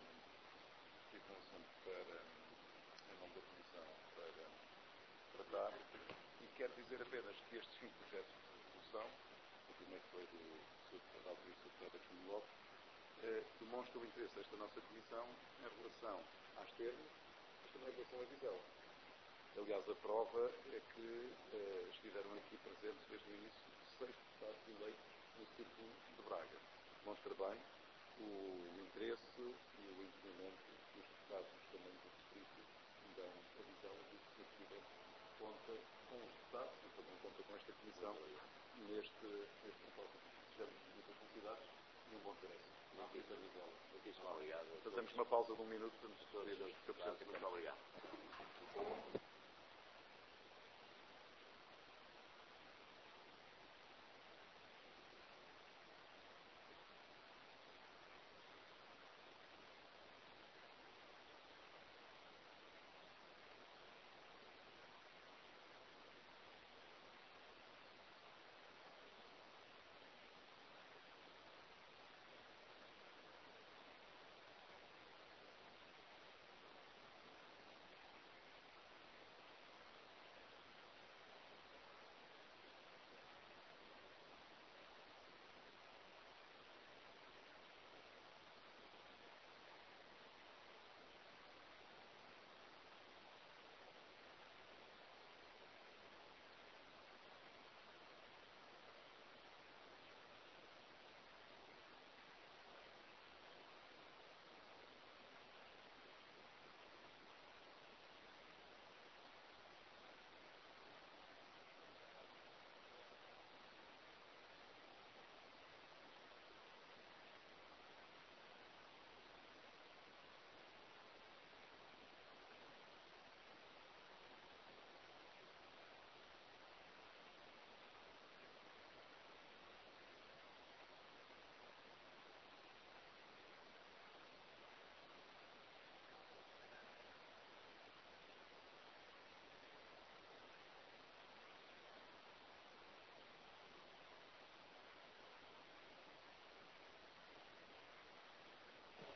fui com o assunto para, em nome da Comissão, para tratar. E quero dizer apenas que estes cinco projetos de resolução, o primeiro foi do senhor Deputado e do senhor Deputado Aquino Lopes, eh, demonstram o interesse desta nossa Comissão em relação às termas, mas também em relação à Vizela. Aliás, a prova é que eh, estiveram aqui presentes desde o início seis deputados eleitos no Círculo de Braga. Demonstra bem o interesse e o empenhamento que os deputados também do Distrito dão a Vizela e que o Presidente conta com os deputados e também conta com esta Comissão neste, neste propósito. Desejamos muitas felicidades e um bom interesse. Não fiz a Vizela. Muitíssimo obrigado. Fazemos uma pausa de um minuto para nos despedir do senhor Presidente. Muito obrigado.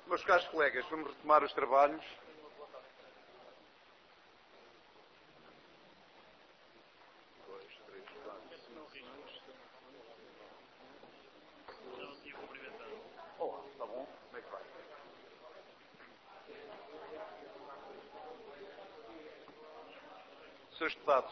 Meus caros colegas, vamos retomar os trabalhos. Dois, três, quatro, cinco, seis. Já não tinha cumprimentado. Olá, está bom? Como é que vai? Senhores deputados,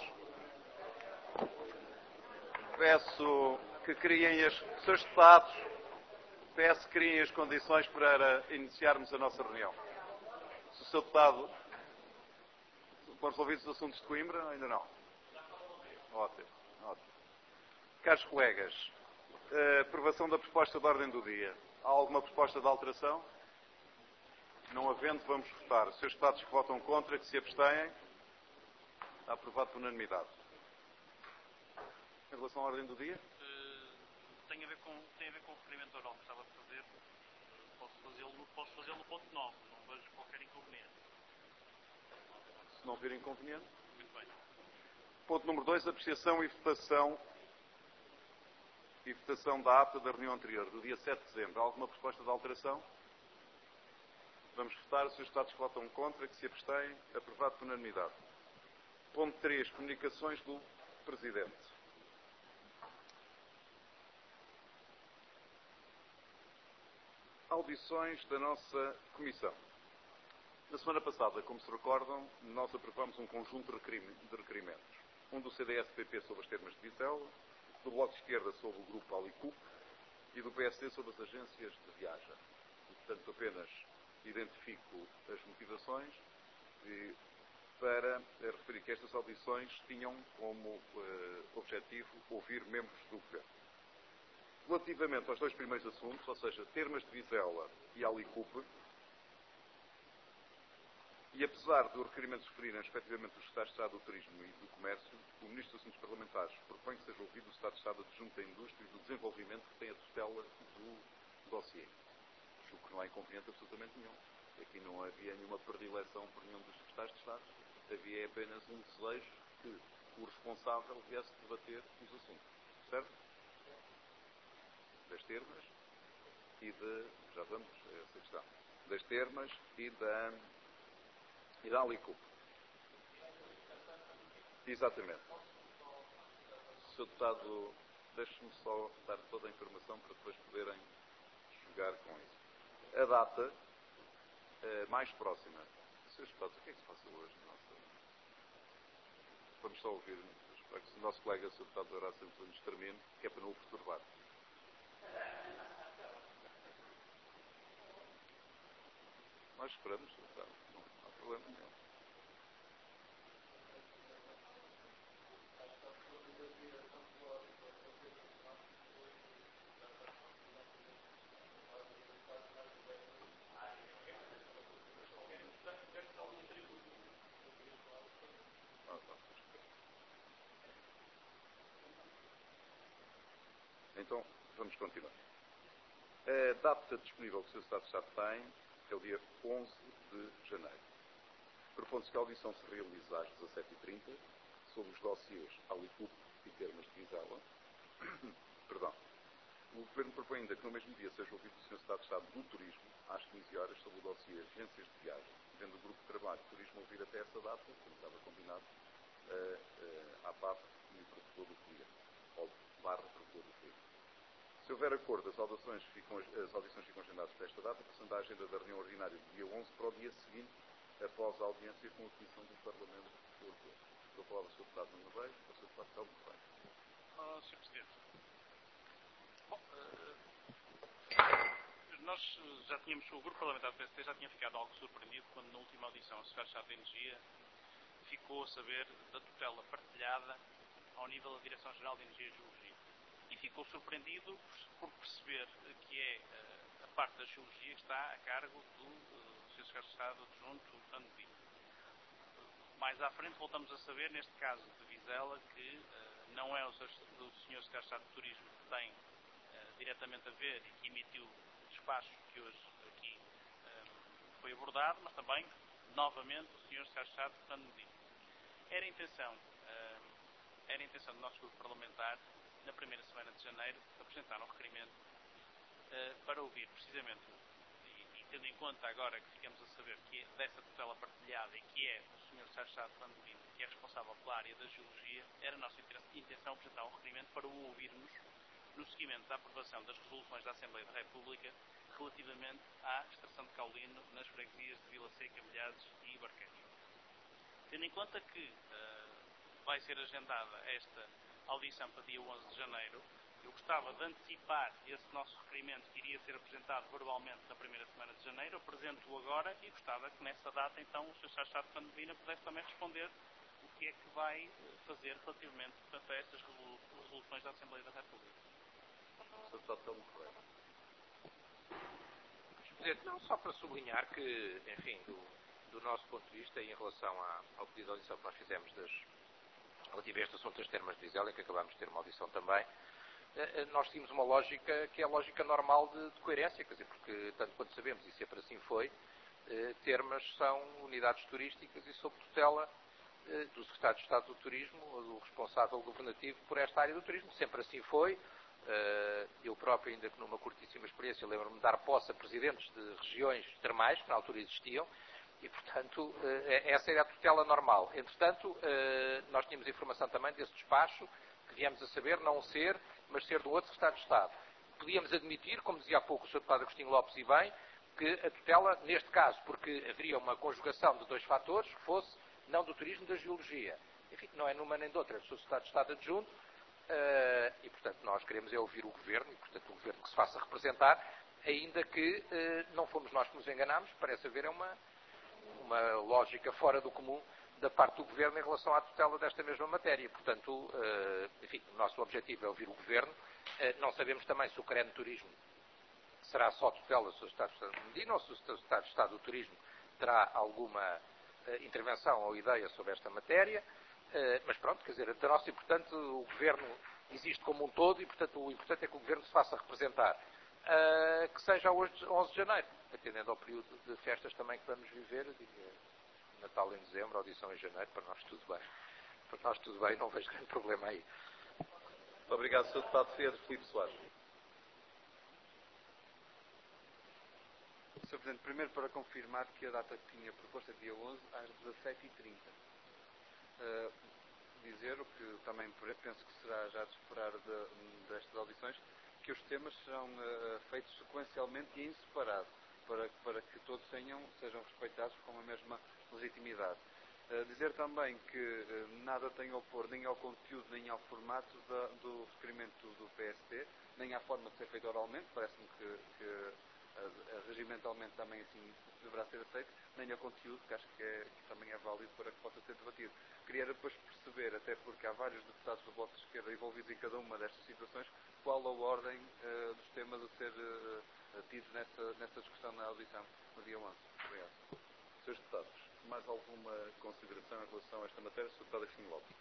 peço que criem as... Senhores deputados, peço que criem as condições para iniciarmos a nossa reunião. Se o senhor deputado... Foram resolvidos os assuntos de Coimbra? Ainda não. Ótimo, ótimo. Caros colegas, a aprovação da proposta de ordem do dia. Há alguma proposta de alteração? Não havendo, vamos votar. Os senhores deputados que votam contra, que se abstêm, está aprovado por unanimidade. Em relação à ordem do dia? Uh, tem, a ver com, tem a ver com o requerimento oral que estava a fazer. Uh, posso fazê-lo posso fazê-lo no ponto nove. Não vejo qualquer inconveniente. Se não houver inconveniente. Muito bem. Ponto número dois, apreciação e votação, e votação da ata da reunião anterior, do dia sete de dezembro. Há alguma proposta de alteração? Vamos votar. Os senhores deputados que votam contra, que se abstêm, aprovado por unanimidade. Ponto três, comunicações do Presidente. Audições da nossa Comissão. Na semana passada, como se recordam, nós aprovamos um conjunto de requerimentos. Um do C D S P P sobre as termas de Vizela, do Bloco de Esquerda sobre o Grupo Alicup e do P S D sobre as agências de viagem. E, portanto, apenas identifico as motivações e, para referir que estas audições tinham como uh, objetivo ouvir membros do Governo. Relativamente aos dois primeiros assuntos, ou seja, termas de Vizela e Alicup, e apesar dos requerimentos referirem respectivamente os Estados de Estado do Turismo e do Comércio, o Ministro dos Assuntos Parlamentares propõe que seja ouvido o Estado de Estado adjunto da Indústria e do Desenvolvimento, que tem a tutela do dossiê. Julgo que não há inconveniente absolutamente nenhum. Aqui não havia nenhuma predileção por nenhum dos Estados de Estado. Havia apenas um desejo que o responsável viesse debater os assuntos. Certo? Das termas e de... Já vamos a essa questão. Das termas e da... e da Alicup. Exatamente. senhor Deputado, deixe-me só dar toda a informação para depois poderem jogar com isso. A data uh, mais próxima. senhores Deputados, o que é que se passa hoje? Nossa. Vamos só ouvir. Espero que o nosso colega, o senhor Deputado Horácio Santos, nos termine, que é para não o perturbar. Nós esperamos, senhor Deputado. Não, não há problema nenhum. Então, vamos continuar. A data disponível que o senhor Estado de Estado tem é o dia onze de janeiro. Propõe-se que a audição se realize às dezassete e trinta sobre os dossiês Alicup e termas de Vizela. Perdão. O Governo propõe ainda que no mesmo dia seja ouvido o senhor Estado de Estado do Turismo às quinze horas sobre o dossiê Agências de Viagem, vendo o Grupo de Trabalho de Turismo ouvir até essa data, como estava combinado, a, a, a P A P e o produtor do cliente, ou barra produtor do cliente. Se houver acordo, as audições ficam, as audições ficam agendadas para esta data, passando a agenda da reunião ordinária do dia onze para o dia seguinte, após a audiência com a Comissão do Parlamento Europeu. Estou a falar do senhor Deputado Nuno Reis, do senhor Deputado Telmo Ferreira. Oh, senhor Presidente. Bom, uh, nós já tínhamos, o Grupo Parlamentar do P S D já tinha ficado algo surpreendido quando na última audição a Secretária de Estado de Energia ficou a saber da tutela partilhada ao nível da Direção-Geral de Energia e Geologia. E ficou surpreendido por perceber que é uh, a parte da geologia que está a cargo do uh, senhor Secretário de Estado adjunto Fernando Medina. Uh, mais à frente voltamos a saber, neste caso de Vizela, que uh, não é o senhor senhor Secretário de Estado de Turismo que tem uh, diretamente a ver e que emitiu o despacho que hoje aqui uh, foi abordado, mas também, novamente, o senhor Secretário de Estado Fernando Medina. Era a intenção, uh, era a intenção do nosso grupo parlamentar, na primeira semana de janeiro, apresentar um requerimento uh, para ouvir precisamente e, e tendo em conta agora que ficamos a saber que é dessa tutela partilhada e que é o senhor Sachado Pandolino que é responsável pela área da geologia, era a nossa intenção apresentar um requerimento para o ouvirmos no seguimento da aprovação das resoluções da Assembleia da República relativamente à extração de caolino nas freguesias de Vila Seca, Milhares e Barqueiros. Tendo em conta que uh, vai ser agendada esta audição para dia onze de janeiro, eu gostava de antecipar esse nosso requerimento que iria ser apresentado verbalmente na primeira semana de janeiro, apresento-o agora e gostava que nessa data então o senhor Sachado Pandolino pudesse também responder o que é que vai fazer relativamente portanto, a estas resoluções da Assembleia da República. senhor Deputado Telmo Correia. Não, só para sublinhar que, enfim, do, do nosso ponto de vista, em relação à, ao pedido de audição que nós fizemos das, relativo a este assunto das termas de Vizela, em que acabámos de ter uma audição também, nós tínhamos uma lógica que é a lógica normal de, de coerência, quer dizer, porque, tanto quanto sabemos, e sempre assim foi, termas são unidades turísticas e sob tutela do Secretário de Estado do Turismo, ou do responsável governativo por esta área do turismo. Sempre assim foi. Eu próprio, ainda que numa curtíssima experiência, lembro-me de dar posse a presidentes de regiões termais, que na altura existiam, e, portanto, essa era a tutela normal. Entretanto, nós tínhamos informação também desse despacho, que viemos a saber não ser, mas ser do outro Secretário de Estado. Podíamos admitir, como dizia há pouco o senhor Deputado Agostinho Lopes, e bem, que a tutela, neste caso, porque haveria uma conjugação de dois fatores, fosse não do turismo, da geologia. Enfim, não é numa nem de outra, é do seu Secretário de Estado adjunto, Uh, e, portanto, nós queremos é ouvir o Governo, e, portanto, o Governo que se faça representar, ainda que uh, não fomos nós que nos enganámos, parece haver é uma, uma lógica fora do comum da parte do Governo em relação à tutela desta mesma matéria. Portanto, uh, enfim, o nosso objetivo é ouvir o Governo. Uh, não sabemos também se o CREN Turismo será só tutela do seu Estado de Estado de Medina, ou se o seu Estado de Estado do Turismo terá alguma uh, intervenção ou ideia sobre esta matéria. Uh, mas pronto, quer dizer, da nossa, e portanto o Governo existe como um todo e, portanto, o importante é que o Governo se faça representar. Uh, que seja hoje, onze de janeiro, atendendo ao período de festas também que vamos viver, diria, Natal em dezembro, audição em janeiro, para nós tudo bem. Para nós tudo bem, não vejo grande problema aí. Muito obrigado, senhor Deputado Ferreira. Filipe Soares. senhor Presidente, primeiro para confirmar que a data que tinha proposta é dia onze, às dezassete e trinta. Uh, dizer, o que também penso que será já de esperar de, destas audições, que os temas serão uh, feitos sequencialmente e em separado, para, para que todos tenham, sejam respeitados com a mesma legitimidade. Uh, dizer também que uh, nada tem a opor nem ao conteúdo nem ao formato da, do requerimento do P S D, nem à forma de ser feito oralmente, parece-me que, que uh, regimentalmente também assim deverá ser aceito, nem ao conteúdo, que acho que, é, que também é válido para que possa ser debatido. Queria depois perceber, até porque há vários deputados do Bloco de Esquerda envolvidos em cada uma destas situações, qual a ordem uh, dos temas a ser uh, tidos nessa, nessa discussão na audição no dia onze. Obrigado. senhores Deputados, mais alguma consideração em relação a esta matéria? senhor Deputado Agostinho Lopes.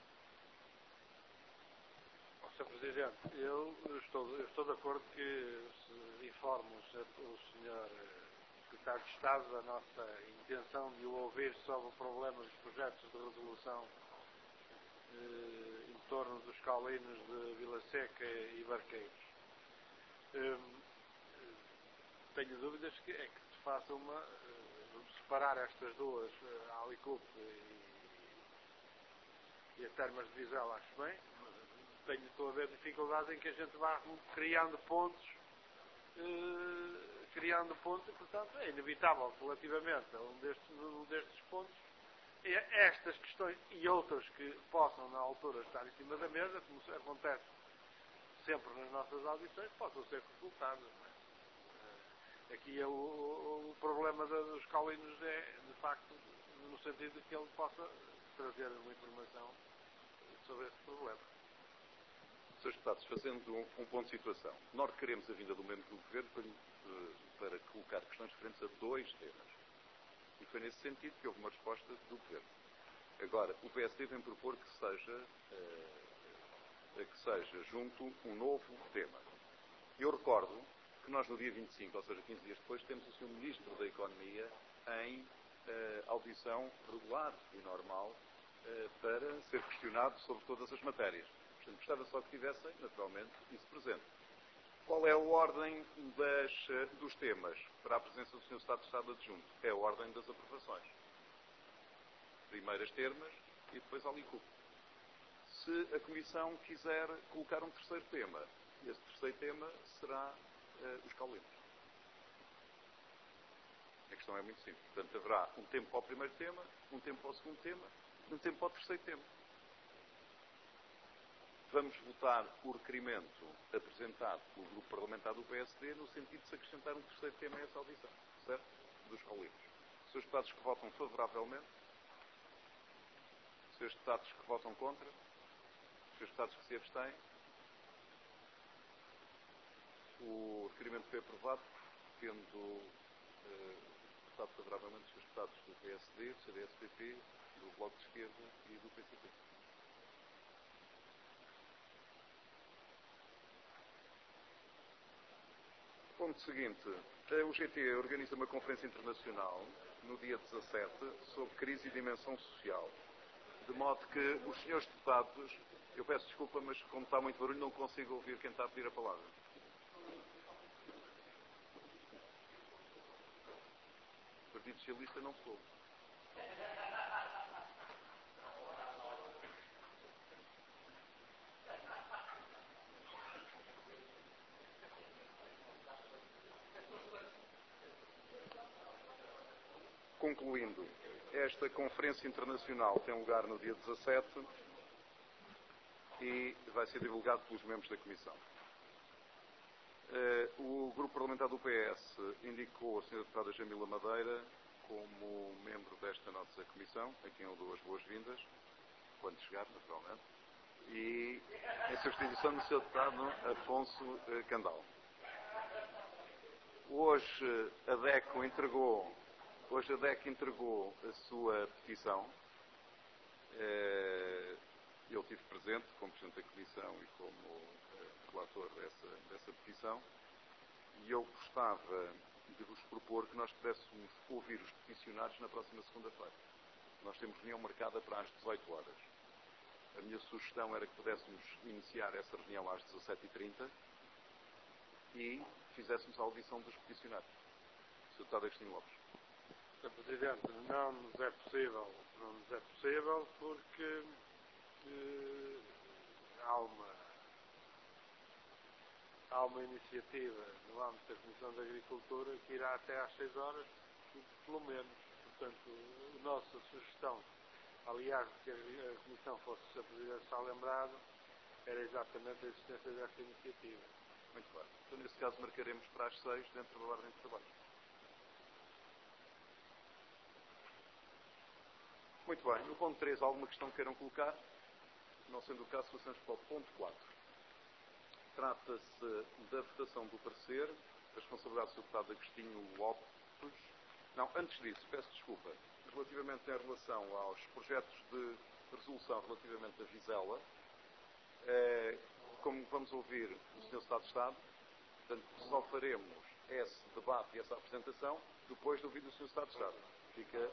senhor Presidente, eu estou, eu estou de acordo que se informe o senhor Secretário de Estado da nossa intenção de o ouvir sobre o problema dos projetos de resolução eh, em torno dos caulinos de Vila Seca e Barqueiros. Eh, tenho dúvidas que é que se faça uma eh, separar estas duas, eh, a Alicup e, e as termas de Vizela, acho bem. Tenho, estou a ver dificuldades em que a gente vá criando pontos eh, criando pontos, e, portanto, é inevitável, relativamente a um destes, um destes pontos, estas questões e outras que possam, na altura, estar em cima da mesa, como acontece sempre nas nossas audições, possam ser consultadas. Não é? Aqui é o, o problema dos caulinos é, de facto, no sentido de que ele possa trazer uma informação sobre esse problema. senhores Deputados, fazendo um, um ponto de situação, nós requeremos a vinda do membro do Governo para, para colocar questões referentes a dois temas. E foi nesse sentido que houve uma resposta do Governo. Agora, o P S D vem propor que seja, eh, que seja junto um novo tema. Eu recordo que nós no dia vinte e cinco, ou seja, quinze dias depois, temos o senhor Ministro da Economia em eh, audição regular e normal eh, para ser questionado sobre todas as matérias. Portanto, gostava só que tivessem, naturalmente, isso presente. Qual é a ordem das, dos temas para a presença do senhor Secretário de Estado Adjunto? É a ordem das aprovações. Primeiro as termas e depois a LICUP. Se a Comissão quiser colocar um terceiro tema, esse terceiro tema será uh, os caulinos. A questão é muito simples. Portanto, haverá um tempo para o primeiro tema, um tempo para o segundo tema e um tempo para o terceiro tema. Vamos votar o requerimento apresentado pelo Grupo Parlamentar do P S D no sentido de se acrescentar um terceiro tema a essa audição, certo? Dos caulinos. Os senhores deputados que votam favoravelmente, os senhores deputados que votam contra, os senhores deputados que se abstêm, o requerimento foi aprovado, tendo eh, votado favoravelmente os senhores deputados do P S D, do C D S P P, do Bloco de Esquerda e do P C P. Ponto seguinte. O G T organiza uma conferência internacional no dia dezassete sobre crise e dimensão social. De modo que os senhores deputados, eu peço desculpa, mas como está muito barulho não consigo ouvir quem está a pedir a palavra. O Partido Socialista não soube. Concluindo, esta conferência internacional tem lugar no dia dezassete e vai ser divulgado pelos membros da Comissão. O Grupo Parlamentar do P S indicou a senhora Deputada Jamila Madeira como membro desta nossa Comissão, a quem eu dou as boas-vindas, quando chegar, naturalmente, e em substituição do senhor Deputado Afonso Candal. Hoje a DECO entregou Hoje a DEC entregou a sua petição. Eu estive presente como Presidente da Comissão e como relator dessa, dessa petição. E eu gostava de vos propor que nós pudéssemos ouvir os peticionados na próxima segunda-feira. Nós temos reunião marcada para as dezoito horas. A minha sugestão era que pudéssemos iniciar essa reunião às dezassete e trinta e fizéssemos a audição dos peticionados. senhor Deputado Agostinho Lopes. senhor Presidente, não nos é possível, não nos é possível porque eh, há, uma, há uma iniciativa no âmbito da Comissão de Agricultura que irá até às seis horas, pelo menos. Portanto, a nossa sugestão, aliás, que a Comissão fosse, se a Presidente está lembrado, era exatamente a existência desta iniciativa. Muito claro. Então, nesse caso, marcaremos para as seis dentro da ordem de trabalho. Muito bem. No ponto três, alguma questão que queiram colocar? Não sendo o caso, passamos para o ponto quatro. Trata-se da votação do parecer, a responsabilidade do deputado Agostinho Lopes. Não, antes disso, peço desculpa. Relativamente em relação aos projetos de resolução relativamente à Vizela, eh, como vamos ouvir o senhor Secretário de Estado, portanto, só faremos esse debate e essa apresentação depois de ouvir o senhor Secretário de Estado. Fica...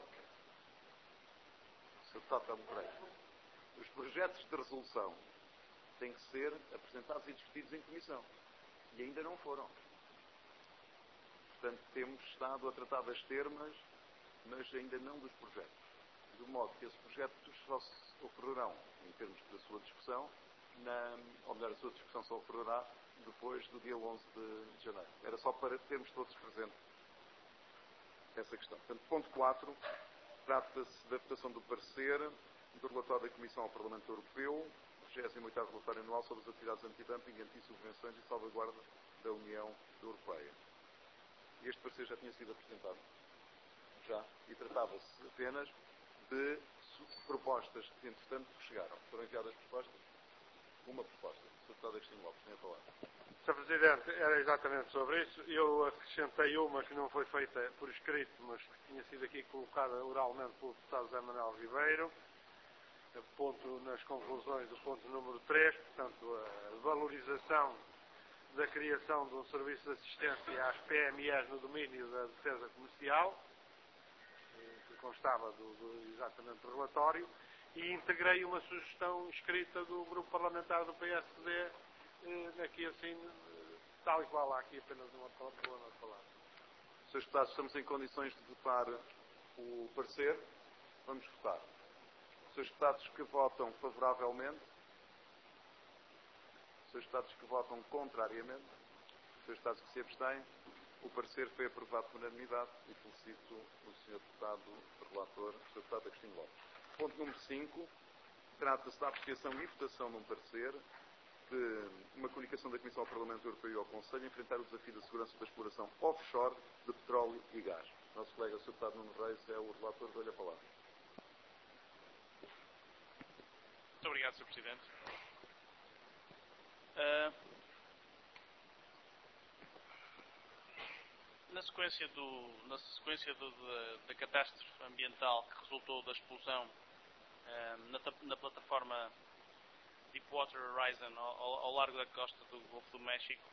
Os projetos de resolução têm que ser apresentados e discutidos em comissão. E ainda não foram. Portanto, temos estado a tratar das termas, mas ainda não dos projetos. De modo que esses projetos só ocorrerão, em termos da sua discussão, na, ou melhor, a sua discussão só ocorrerá depois do dia onze de janeiro. Era só para termos todos presentes essa questão. Portanto, ponto quatro. Trata-se da votação do parecer do relatório da Comissão ao Parlamento Europeu, vigésimo oitavo relatório anual sobre as atividades antidumping, anti-subvenções e salvaguarda da União Europeia. Este parecer já tinha sido apresentado. Já. E tratava-se apenas de propostas que, entretanto, chegaram. Foram enviadas propostas? Uma proposta. O senhor Deputado Agostinho Lopes, tem a falar. senhor Presidente, era exatamente sobre isso. Eu acrescentei uma que não foi feita por escrito, mas que tinha sido aqui colocada oralmente pelo deputado José Manuel Ribeiro, ponto nas conclusões do ponto número três, portanto, a valorização da criação de um serviço de assistência às P M Es no domínio da defesa comercial, que constava do, do, exatamente do relatório, e integrei uma sugestão escrita do Grupo Parlamentar do P S D, aqui assim, tal e qual há aqui apenas uma palavra. senhores Deputados, estamos em condições de votar o parecer. Vamos votar. senhores Deputados que votam favoravelmente. senhores Deputados que votam contrariamente. senhores Deputados que se abstêm. O parecer foi aprovado por unanimidade e felicito o senhor Deputado relator, o senhor Deputado Agostinho Lopes. Ponto número cinco. Trata-se da apreciação e votação de um parecer de uma comunicação da Comissão ao Parlamento Europeu e ao Conselho enfrentar o desafio da segurança da exploração offshore de petróleo e gás. Nosso colega, o senhor Deputado Nuno Reis, é o relator. Dou-lhe a palavra. Muito obrigado, senhor Presidente. Uh, na sequência, do, na sequência do, da, da catástrofe ambiental que resultou da explosão uh, na, na plataforma Deepwater Horizon ao, ao largo da costa do Golfo do México,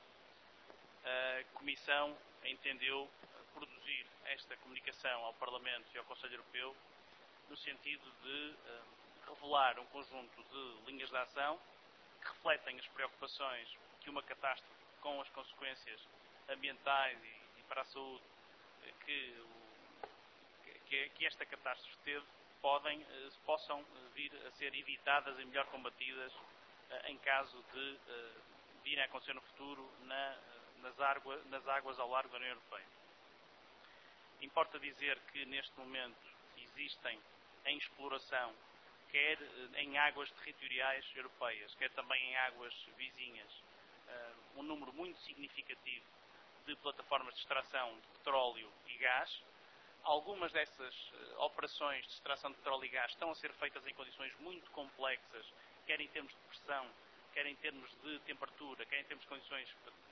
a Comissão entendeu produzir esta comunicação ao Parlamento e ao Conselho Europeu no sentido de uh, revelar um conjunto de linhas de ação que refletem as preocupações que uma catástrofe com as consequências ambientais e, e para a saúde que, que, que esta catástrofe teve podem, uh, possam vir a ser evitadas e melhor combatidas uh, em caso de uh, virem a acontecer no futuro na, nas, água, nas águas ao largo da União Europeia. Importa dizer que neste momento existem em exploração, quer em águas territoriais europeias, quer também em águas vizinhas, um número muito significativo de plataformas de extração de petróleo e gás. Algumas dessas operações de extração de petróleo e gás estão a ser feitas em condições muito complexas, quer em termos de pressão, quer em termos de temperatura, quer em termos de condições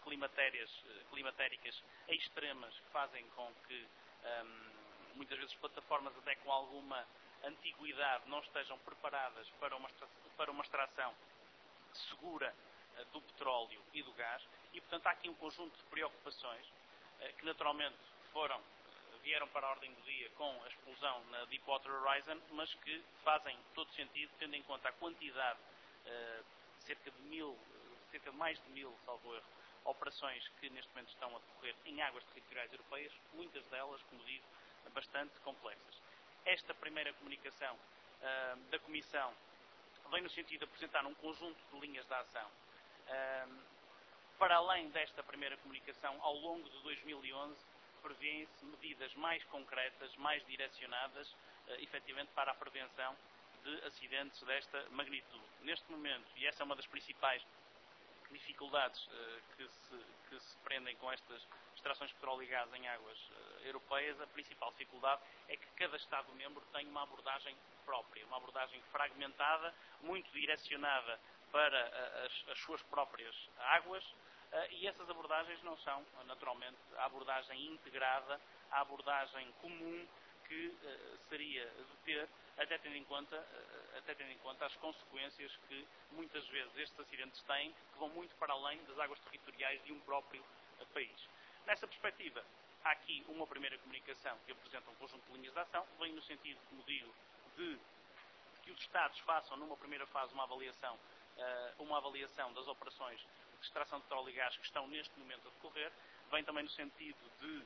climatéricas extremas, que fazem com que um, muitas vezes plataformas até com alguma antiguidade não estejam preparadas para uma, para uma extração segura uh, do petróleo e do gás, e portanto há aqui um conjunto de preocupações uh, que naturalmente foram, uh, vieram para a ordem do dia com a explosão na Deepwater Horizon, mas que fazem todo sentido tendo em conta a quantidade, uh, cerca de mil, cerca de mais de mil, salvo erro, operações que neste momento estão a decorrer em águas territoriais europeias, muitas delas, como digo, bastante complexas. Esta primeira comunicação uh, da Comissão vem no sentido de apresentar um conjunto de linhas de ação. Uh, para além desta primeira comunicação, ao longo de dois mil e onze, prevêem-se medidas mais concretas, mais direcionadas, uh, efetivamente, para a prevenção de acidentes desta magnitude. Neste momento, e essa é uma das principais dificuldades uh, que, se, que se prendem com estas extrações de petróleo e gás em águas uh, europeias, a principal dificuldade é que cada Estado-membro tem uma abordagem própria, uma abordagem fragmentada, muito direcionada para uh, as, as suas próprias águas, uh, e essas abordagens não são, uh, naturalmente, a abordagem integrada, a abordagem comum que uh, seria de ter, até tendo em conta, uh, até tendo em conta as consequências que muitas vezes estes acidentes têm, que vão muito para além das águas territoriais de um próprio uh, país. Nessa perspectiva, há aqui uma primeira comunicação que apresenta um conjunto de linhas de ação, vem no sentido, como digo, de que os Estados façam numa primeira fase uma avaliação, uh, uma avaliação das operações de extração de petróleo e gás que estão neste momento a decorrer, vem também no sentido de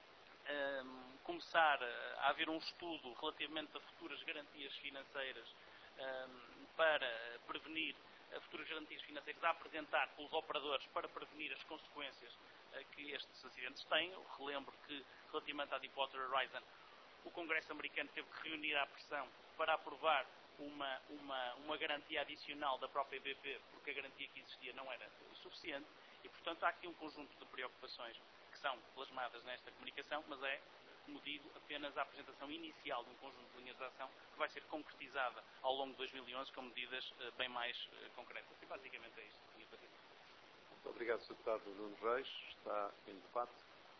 Um, começar a haver um estudo relativamente a futuras garantias financeiras um, para prevenir uh, futuras garantias financeiras a apresentar pelos operadores para prevenir as consequências uh, que estes acidentes têm. Eu relembro que, relativamente à Deepwater Horizon, o Congresso americano teve que reunir a pressão para aprovar uma, uma, uma garantia adicional da própria B P, porque a garantia que existia não era suficiente, e portanto há aqui um conjunto de preocupações que são plasmadas nesta comunicação, mas é, como digo, apenas a apresentação inicial de um conjunto de linhas de ação que vai ser concretizada ao longo de dois mil e onze com medidas uh, bem mais uh, concretas. E basicamente é isto que tinha para dizer. Muito obrigado, senhor Deputado Nuno Reis. Está em debate.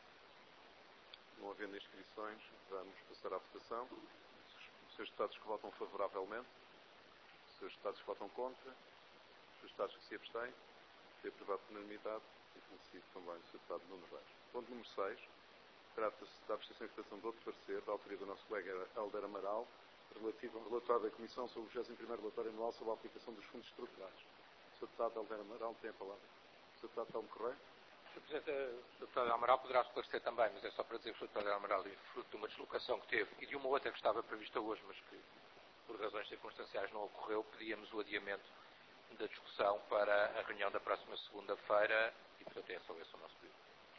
Não havendo inscrições, vamos passar à votação. Os senhores deputados que votam favoravelmente, os senhores deputados que votam contra, os senhores deputados que se abstêm, foi aprovado por unanimidade e felicito também o senhor Deputado Nuno Reis. Ponto número seis. Trata-se da apreciação e votação de outro parecer, da autoria do nosso colega Helder Amaral, relativo ao relatório da Comissão sobre o vigésimo primeiro relatório anual sobre a aplicação dos fundos estruturais. O senhor Deputado Helder Amaral tem a palavra. O senhor Deputado Telmo Correia. senhor Presidente, o senhor Deputado Amaral poderá esclarecer também, mas é só para dizer que o senhor Deputado Amaral, fruto de uma deslocação que teve e de uma outra que estava prevista hoje, mas que por razões circunstanciais não ocorreu, pedíamos o adiamento da discussão para a reunião da próxima segunda-feira e, portanto, é só esse o nosso pedido.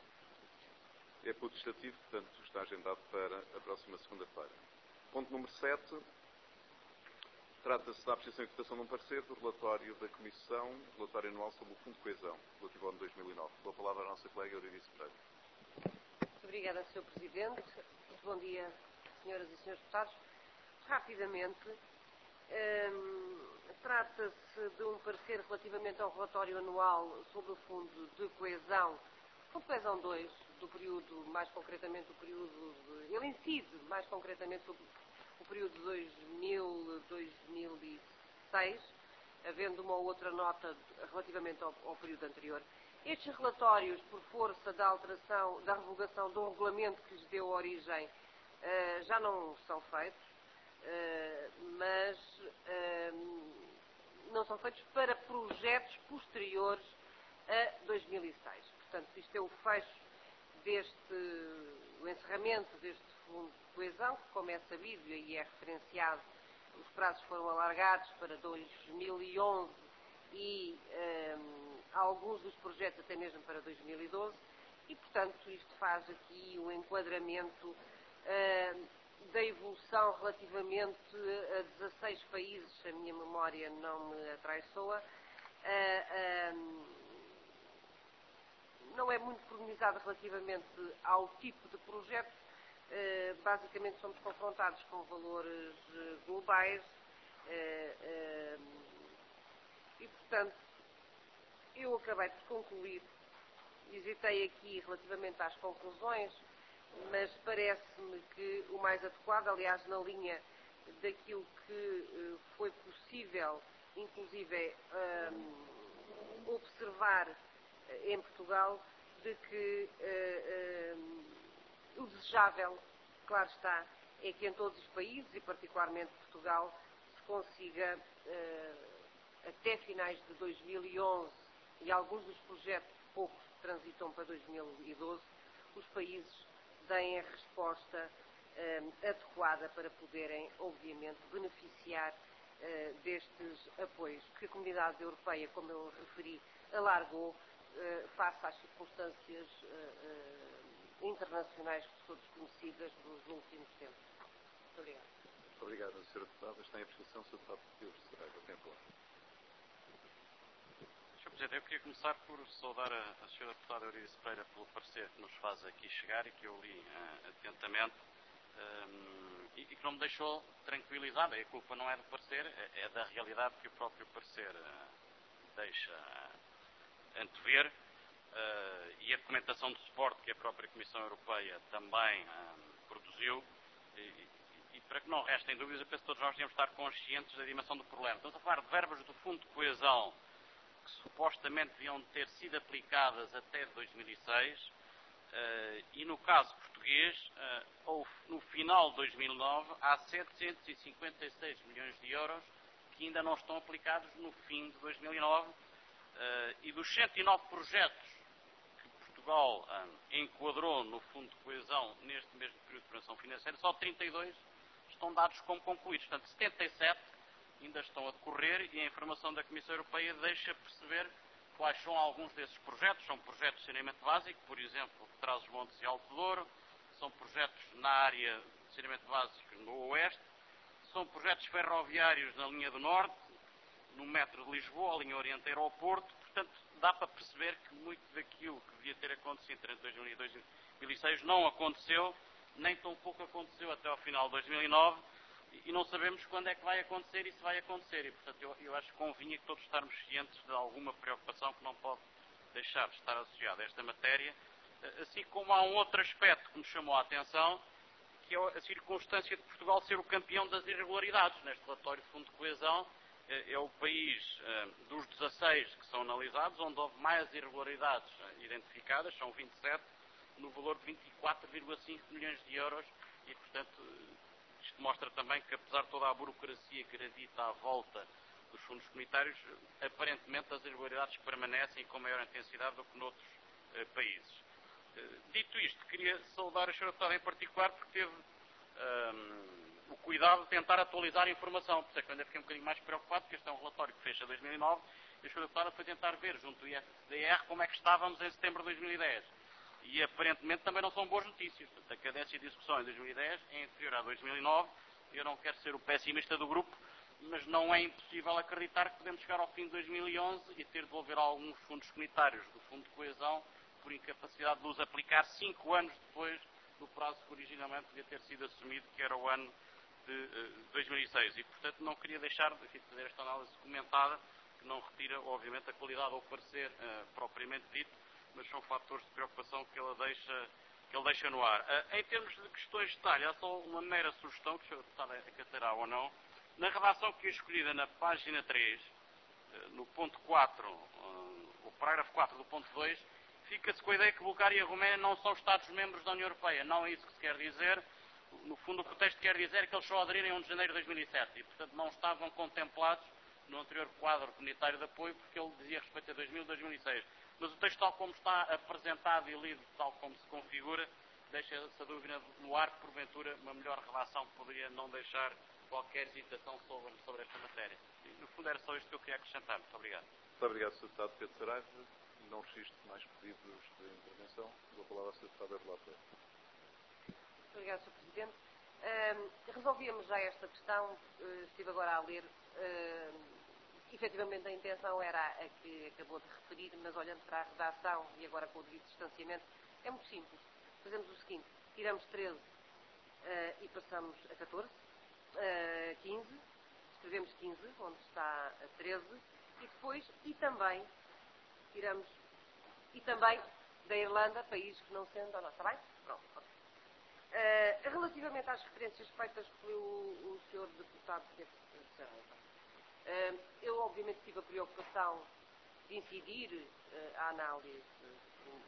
É putestativo, portanto, está agendado para a próxima segunda-feira. Ponto número sete. Trata-se da apreciação e votação de um parecer do relatório da Comissão, relatório anual sobre o Fundo de Coesão, relativo ao ano dois mil e nove. Dou a palavra à nossa colega Euridice Pereira. Muito obrigada, senhor Presidente. Muito bom dia, senhoras e senhores deputados. Rapidamente, hum, trata-se de um parecer relativamente ao relatório anual sobre o Fundo de Coesão, Fundo de Coesão dois, do período, mais concretamente, do período, de, ele incide mais concretamente sobre o período dois mil a dois mil e seis, havendo uma ou outra nota relativamente ao, ao período anterior. Estes relatórios, por força da alteração, da revogação do regulamento que lhes deu origem, uh, já não são feitos, uh, mas uh, não são feitos para projetos posteriores a dois mil e seis. Portanto, isto é o fecho deste, o encerramento deste Fundo de Coesão, que, como é sabido e é referenciado, os prazos foram alargados para dois mil e onze e um, alguns dos projetos até mesmo para dois mil e doze e, portanto, isto faz aqui o enquadramento uh, da evolução relativamente a dezasseis países, se a minha memória não me atraiçoa. Uh, um, não é muito pormenorizada relativamente ao tipo de projeto. Uh, basicamente somos confrontados com valores uh, globais uh, uh, e, portanto, eu acabei por concluir, hesitei aqui relativamente às conclusões, mas parece-me que o mais adequado, aliás, na linha daquilo que uh, foi possível, inclusive, um, observar uh, em Portugal, de que uh, uh, o desejável, claro está, é que em todos os países, e particularmente Portugal, se consiga, uh, até finais de dois mil e onze, e alguns dos projetos, poucos, transitam para dois mil e doze, os países deem a resposta uh, adequada para poderem, obviamente, beneficiar uh, destes apoios que a Comunidade Europeia, como eu referi, alargou uh, face às circunstâncias uh, uh, internacionais que todos conhecidas dos últimos tempos. Muito obrigada. Muito obrigado, senhora Deputada. Está em apreciação, senhor Deputado Pedro Serralho. Tem a palavra. senhor Presidente, eu queria começar por saudar a, a senhora Deputada Euridice Pereira pelo parecer que nos faz aqui chegar e que eu li uh, atentamente um, e, e que não me deixou tranquilizado. A culpa não é do parecer, é, é da realidade que o próprio parecer uh, deixa uh, antever uh, e a documentação de suporte que a própria Comissão Europeia também uh, produziu. E, e, e para que não restem dúvidas, eu penso que todos nós devemos estar conscientes da dimensão do problema. Estamos a falar de verbas do Fundo de Coesão que supostamente deviam ter sido aplicadas até dois mil e seis uh, e no caso português, uh, houve, no final de dois mil e nove, há setecentos e cinquenta e seis milhões de euros que ainda não estão aplicados no fim de dois mil e nove uh, e dos cento e nove projetos que Portugal uh, enquadrou no Fundo de Coesão neste mesmo período de programação financeira, só trinta e dois estão dados como concluídos. Portanto, setenta e sete ainda estão a decorrer e a informação da Comissão Europeia deixa perceber quais são alguns desses projetos. São projetos de saneamento básico, por exemplo, Trás-os-Montes e Alto Douro, são projetos na área de saneamento básico no Oeste, são projetos ferroviários na linha do Norte, no metro de Lisboa, a linha Oriente Aeroporto. Portanto, dá para perceber que muito daquilo que devia ter acontecido entre dois mil e dois mil e seis não aconteceu, nem tão pouco aconteceu até ao final de dois mil e nove, e não sabemos quando é que vai acontecer e se vai acontecer. E, portanto, eu, eu acho que convinha que todos estarmos cientes de alguma preocupação que não pode deixar de estar associada a esta matéria, assim como há um outro aspecto que me chamou a atenção, que é a circunstância de Portugal ser o campeão das irregularidades. Neste relatório de Fundo de Coesão, é o país dos dezasseis que são analisados onde houve mais irregularidades identificadas, são vinte e sete, no valor de vinte e quatro vírgula cinco milhões de euros, e, portanto, isto mostra também que, apesar de toda a burocracia que gravita à volta dos fundos comunitários, aparentemente as irregularidades permanecem com maior intensidade do que noutros uh, países. Uh, dito isto, queria saudar a senhora Deputada em particular porque teve um, o cuidado de tentar atualizar a informação. Por isso é que eu ainda fiquei um bocadinho mais preocupado, porque este é um relatório que fecha dois mil e nove e a senhora Deputada foi tentar ver junto do I F D R como é que estávamos em setembro de dois mil e dez. E aparentemente também não são boas notícias. Portanto, a cadência de execução em dois mil e dez é inferior a dois mil e nove. Eu não quero ser o pessimista do grupo, mas não é impossível acreditar que podemos chegar ao fim de dois mil e onze e ter de devolver alguns fundos comunitários do Fundo de Coesão por incapacidade de os aplicar cinco anos depois do prazo que originalmente devia ter sido assumido, que era o ano de uh, dois mil e seis. E, portanto, não queria deixar de fazer esta análise comentada, que não retira, obviamente, a qualidade ao parecer uh, propriamente dito, mas são fatores de preocupação que ele deixa, que ele deixa no ar. Uh, em termos de questões de detalhe, há só uma mera sugestão, que o senhor Deputado acatará ou não. Na redação que é escolhida na página três, uh, no ponto quatro, uh, o parágrafo quatro do ponto dois, fica-se com a ideia que Bulgária e a Roménia não são Estados-membros da União Europeia. Não é isso que se quer dizer. No fundo, o que o texto quer dizer é que eles só aderiram a um de janeiro de dois mil e sete e, portanto, não estavam contemplados no anterior quadro comunitário de apoio, porque ele dizia respeito a dois mil e dois mil e seis. Mas o texto, tal como está apresentado e lido, tal como se configura, deixa essa dúvida no ar, que, porventura, uma melhor redação poderia não deixar qualquer hesitação sobre, sobre esta matéria. E, no fundo, era só isto que eu queria acrescentar. Muito obrigado. Muito obrigado, senhor Deputado Pedro Saraiva. Não registro mais pedidos de intervenção. Dou a palavra à senhora Deputada Relatora. Muito obrigado, senhor Presidente. Uh, resolvíamos já esta questão, uh, estive agora a ler. Uh, efetivamente a intenção era a que acabou de referir, mas olhando para a redação e agora com o devido distanciamento, é muito simples. Fazemos o seguinte, tiramos treze uh, e passamos a catorze, uh, quinze, escrevemos quinze, onde está a treze, e depois, e também, tiramos, e também da Irlanda, país que não sendo a nossa. Está bem? Pronto. Okay. Uh, relativamente às referências feitas pelo o senhor Deputado Pedro Saraiva, uh, eu obviamente tive a preocupação de incidir uh, a análise uh,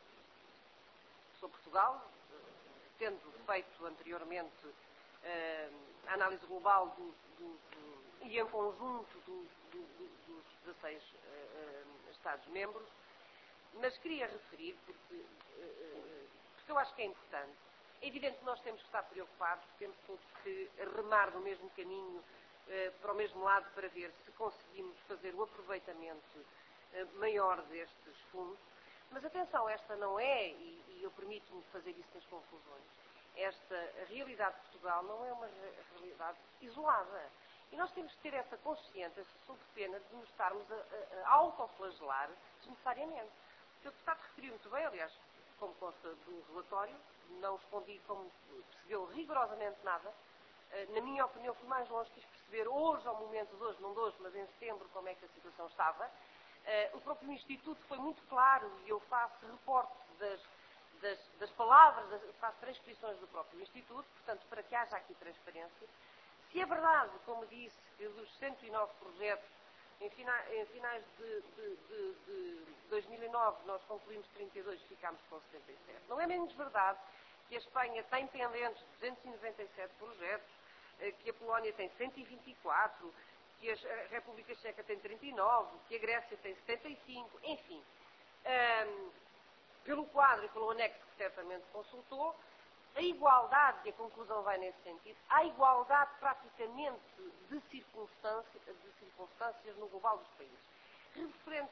sobre Portugal, uh, tendo feito anteriormente uh, a análise global do, do, do, e em conjunto do, do, dos dezasseis uh, uh, Estados-membros, mas queria referir, porque, uh, porque eu acho que é importante. É evidente que nós temos que estar preocupados, temos todos que remar no mesmo caminho, uh, para o mesmo lado, para ver se conseguimos fazer o aproveitamento uh, maior destes fundos. Mas atenção, esta não é, e, e eu permito-me fazer isso nas conclusões, esta realidade de Portugal não é uma realidade isolada. E nós temos que ter essa consciência, sob pena de nos estarmos a, a, a autoflagelar desnecessariamente. O senhor Deputado referiu muito bem, aliás, como consta do relatório, não escondi, como percebeu, rigorosamente nada. Na minha opinião, fui mais longe, quis perceber hoje, ao momento de hoje, não de hoje, mas em setembro, como é que a situação estava. O próprio Instituto foi muito claro, e eu faço reporte das, das, das palavras, das, faço transcrições do próprio Instituto, portanto, para que haja aqui transparência. Se é verdade, como disse, que dos cento e nove projetos, em, fina, em finais de, de, de, de dois mil e nove nós concluímos trinta e dois e ficámos com setenta e sete. Não é menos verdade que a Espanha tem pendentes duzentos e noventa e sete projetos, que a Polónia tem cento e vinte e quatro, que a República Checa tem trinta e nove, que a Grécia tem setenta e cinco, enfim. Um, pelo quadro e pelo anexo que certamente consultou, a igualdade, e a conclusão vai nesse sentido, há igualdade praticamente de circunstâncias, de circunstâncias no global dos países. Referente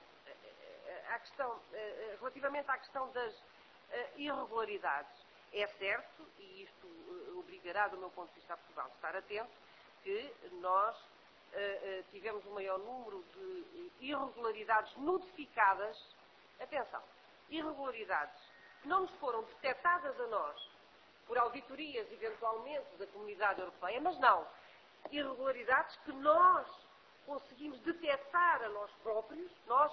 à questão, relativamente à questão das irregularidades, é certo, e isto obrigará, do meu ponto de vista, a Portugal a estar atento, que nós tivemos o maior número de irregularidades notificadas, atenção, irregularidades que não nos foram detectadas a nós, por auditorias, eventualmente, da Comunidade Europeia, mas não. Irregularidades que nós conseguimos detectar a nós próprios, nós,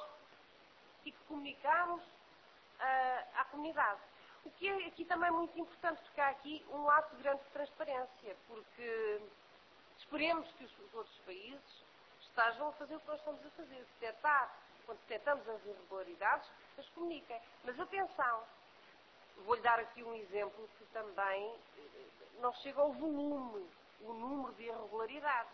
e que comunicamos uh, à comunidade. O que é aqui também muito importante, porque há aqui um ato de grande transparência, porque esperemos que os outros países estejam a fazer o que nós estamos a fazer, detectar, quando detectamos as irregularidades, as comuniquem. Mas atenção, vou-lhe dar aqui um exemplo que também não chega ao volume, o número de irregularidades.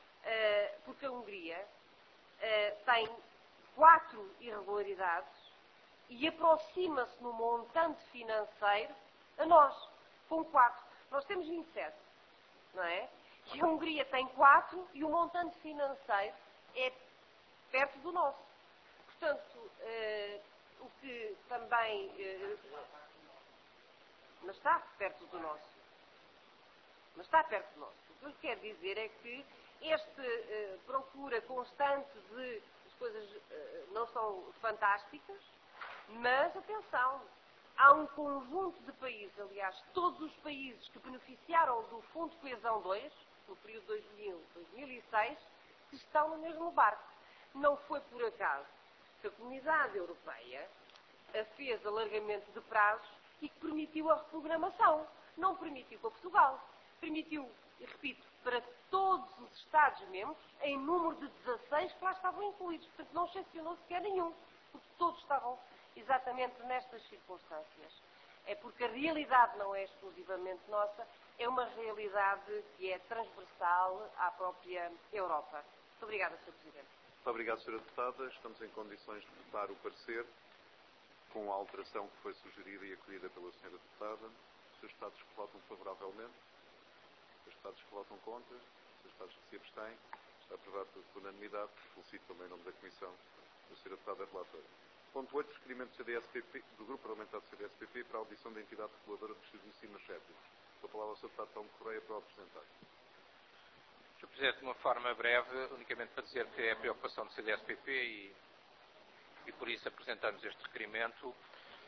Uh, porque a Hungria uh, tem quatro irregularidades e aproxima-se no montante financeiro a nós, com quatro. Nós temos vinte e sete, não é? E a Hungria tem quatro e o montante financeiro é perto do nosso. Portanto, eh, o que também... Eh, mas está perto do nosso. Mas está perto do nosso. O que eu quero dizer é que esta eh, procura constante de... As coisas eh, não são fantásticas, mas, atenção, há um conjunto de países, aliás, todos os países que beneficiaram do Fundo de Coesão dois, no período dois mil a dois mil e seis, que estão no mesmo barco. Não foi por acaso que a Comunidade Europeia fez alargamento de prazos e que permitiu a reprogramação. Não permitiu para Portugal. Permitiu, e repito, para todos os Estados-membros, em número de dezasseis que lá estavam incluídos. Portanto, não excepcionou sequer nenhum, porque todos estavam exatamente nestas circunstâncias. É porque a realidade não é exclusivamente nossa, é uma realidade que é transversal à própria Europa. Muito obrigada, senhor Presidente. Muito obrigado, senhora Deputada. Estamos em condições de votar o parecer com a alteração que foi sugerida e acolhida pela senhora Deputada. Os senhores Estados que votam favoravelmente, os senhores Estados que votam contra, os senhores Estados que se abstêm, está aprovado por unanimidade. Felicito também em nome da Comissão a senhora Deputada Relatora. Ponto oito. Requerimento do, C D S P P, do Grupo Parlamentar do C D S P P para a audição da entidade reguladora dos serviços energéticos. Com a palavra ao senhor Deputado Paulo Correia para o apresentar. senhor Presidente, de uma forma breve, unicamente para dizer que é a preocupação do C D S P P e, e por isso apresentamos este requerimento. Uh,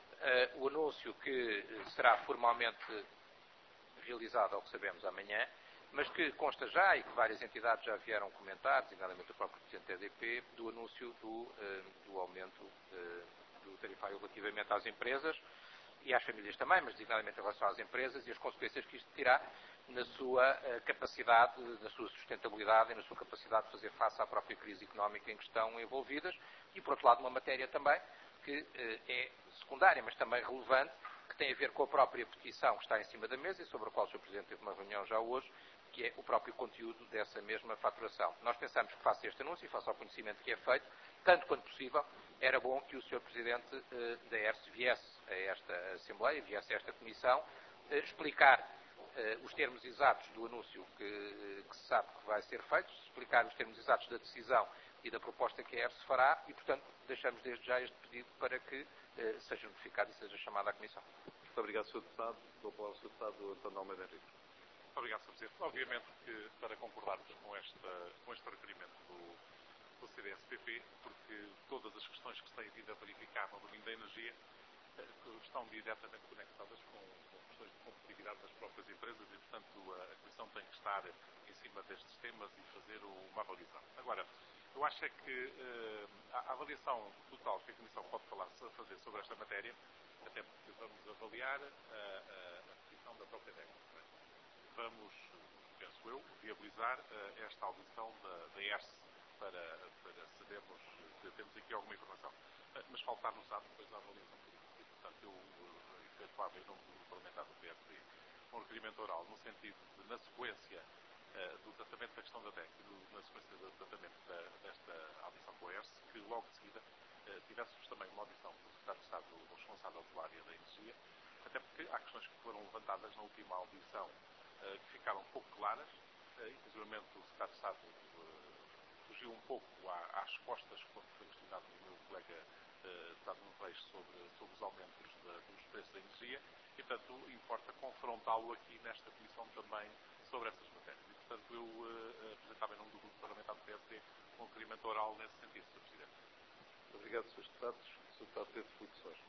o anúncio que será formalmente realizado, ao que sabemos, amanhã, mas que consta já e que várias entidades já vieram comentar, designadamente o próprio Presidente da E D P, do anúncio do, uh, do aumento uh, do tarifário relativamente às empresas e às famílias também, mas designadamente em relação às empresas e as consequências que isto terá na sua uh, capacidade, na sua sustentabilidade e na sua capacidade de fazer face à própria crise económica em que estão envolvidas e, por outro lado, uma matéria também que uh, é secundária, mas também relevante, que tem a ver com a própria petição que está em cima da mesa e sobre a qual o senhor Presidente teve uma reunião já hoje, que é o próprio conteúdo dessa mesma faturação. Nós pensamos que faça este anúncio e faça o conhecimento que é feito, tanto quanto possível, era bom que o senhor Presidente uh, da E R S viesse a esta Assembleia, viesse a esta Comissão, uh, explicar uh, os termos exatos do anúncio que, uh, que se sabe que vai ser feito, explicar os termos exatos da decisão e da proposta que a E R S fará e, portanto, deixamos desde já este pedido para que uh, seja notificado e seja chamada à Comissão. Muito obrigado, senhor Deputado. Dou a palavra ao senhor Deputado António Almeida Henrique. Muito obrigado, senhor Presidente. Obviamente que para concordarmos com, esta, com este requerimento do, do C D S P P, porque todas as questões que se têm vindo a verificar no domínio da energia estão diretamente conectadas com, com questões de competitividade das próprias empresas e, portanto, a, a Comissão tem que estar em cima destes temas e fazer uma avaliação. Agora, eu acho é que uh, a avaliação total que a Comissão pode falar, fazer sobre esta matéria, até porque vamos avaliar a, a, a posição da própria D E C. Vamos, penso eu, viabilizar uh, esta audição da, da E R S para, para sabermos que temos aqui alguma informação. Uh, mas faltar-nos-á depois a avaliação política. E, portanto, eu uh, efetuava em nome do Parlamentar do P S D um requerimento oral no sentido de, na sequência uh, do tratamento da questão da D E C e do, na sequência do tratamento da, desta audição com a E R S, que logo de seguida uh, tivéssemos também uma audição do Secretário de Estado responsável pela área da energia, até porque há questões que foram levantadas na última audição Uh, que ficaram um pouco claras, uh, inclusive o Secretário de Estado uh, fugiu um pouco à, às respostas quando foi questionado o meu colega uh, deputado Nuno Reis sobre, sobre os aumentos da, dos preços da energia e, portanto, importa confrontá-lo aqui nesta comissão também sobre essas matérias. E, portanto, eu uh, apresentava em nome do Grupo Parlamentar do P S D um requerimento oral nesse sentido, senhor Presidente. Muito obrigado, senhores Deputados. senhor Deputado Pedro Filipe Soares.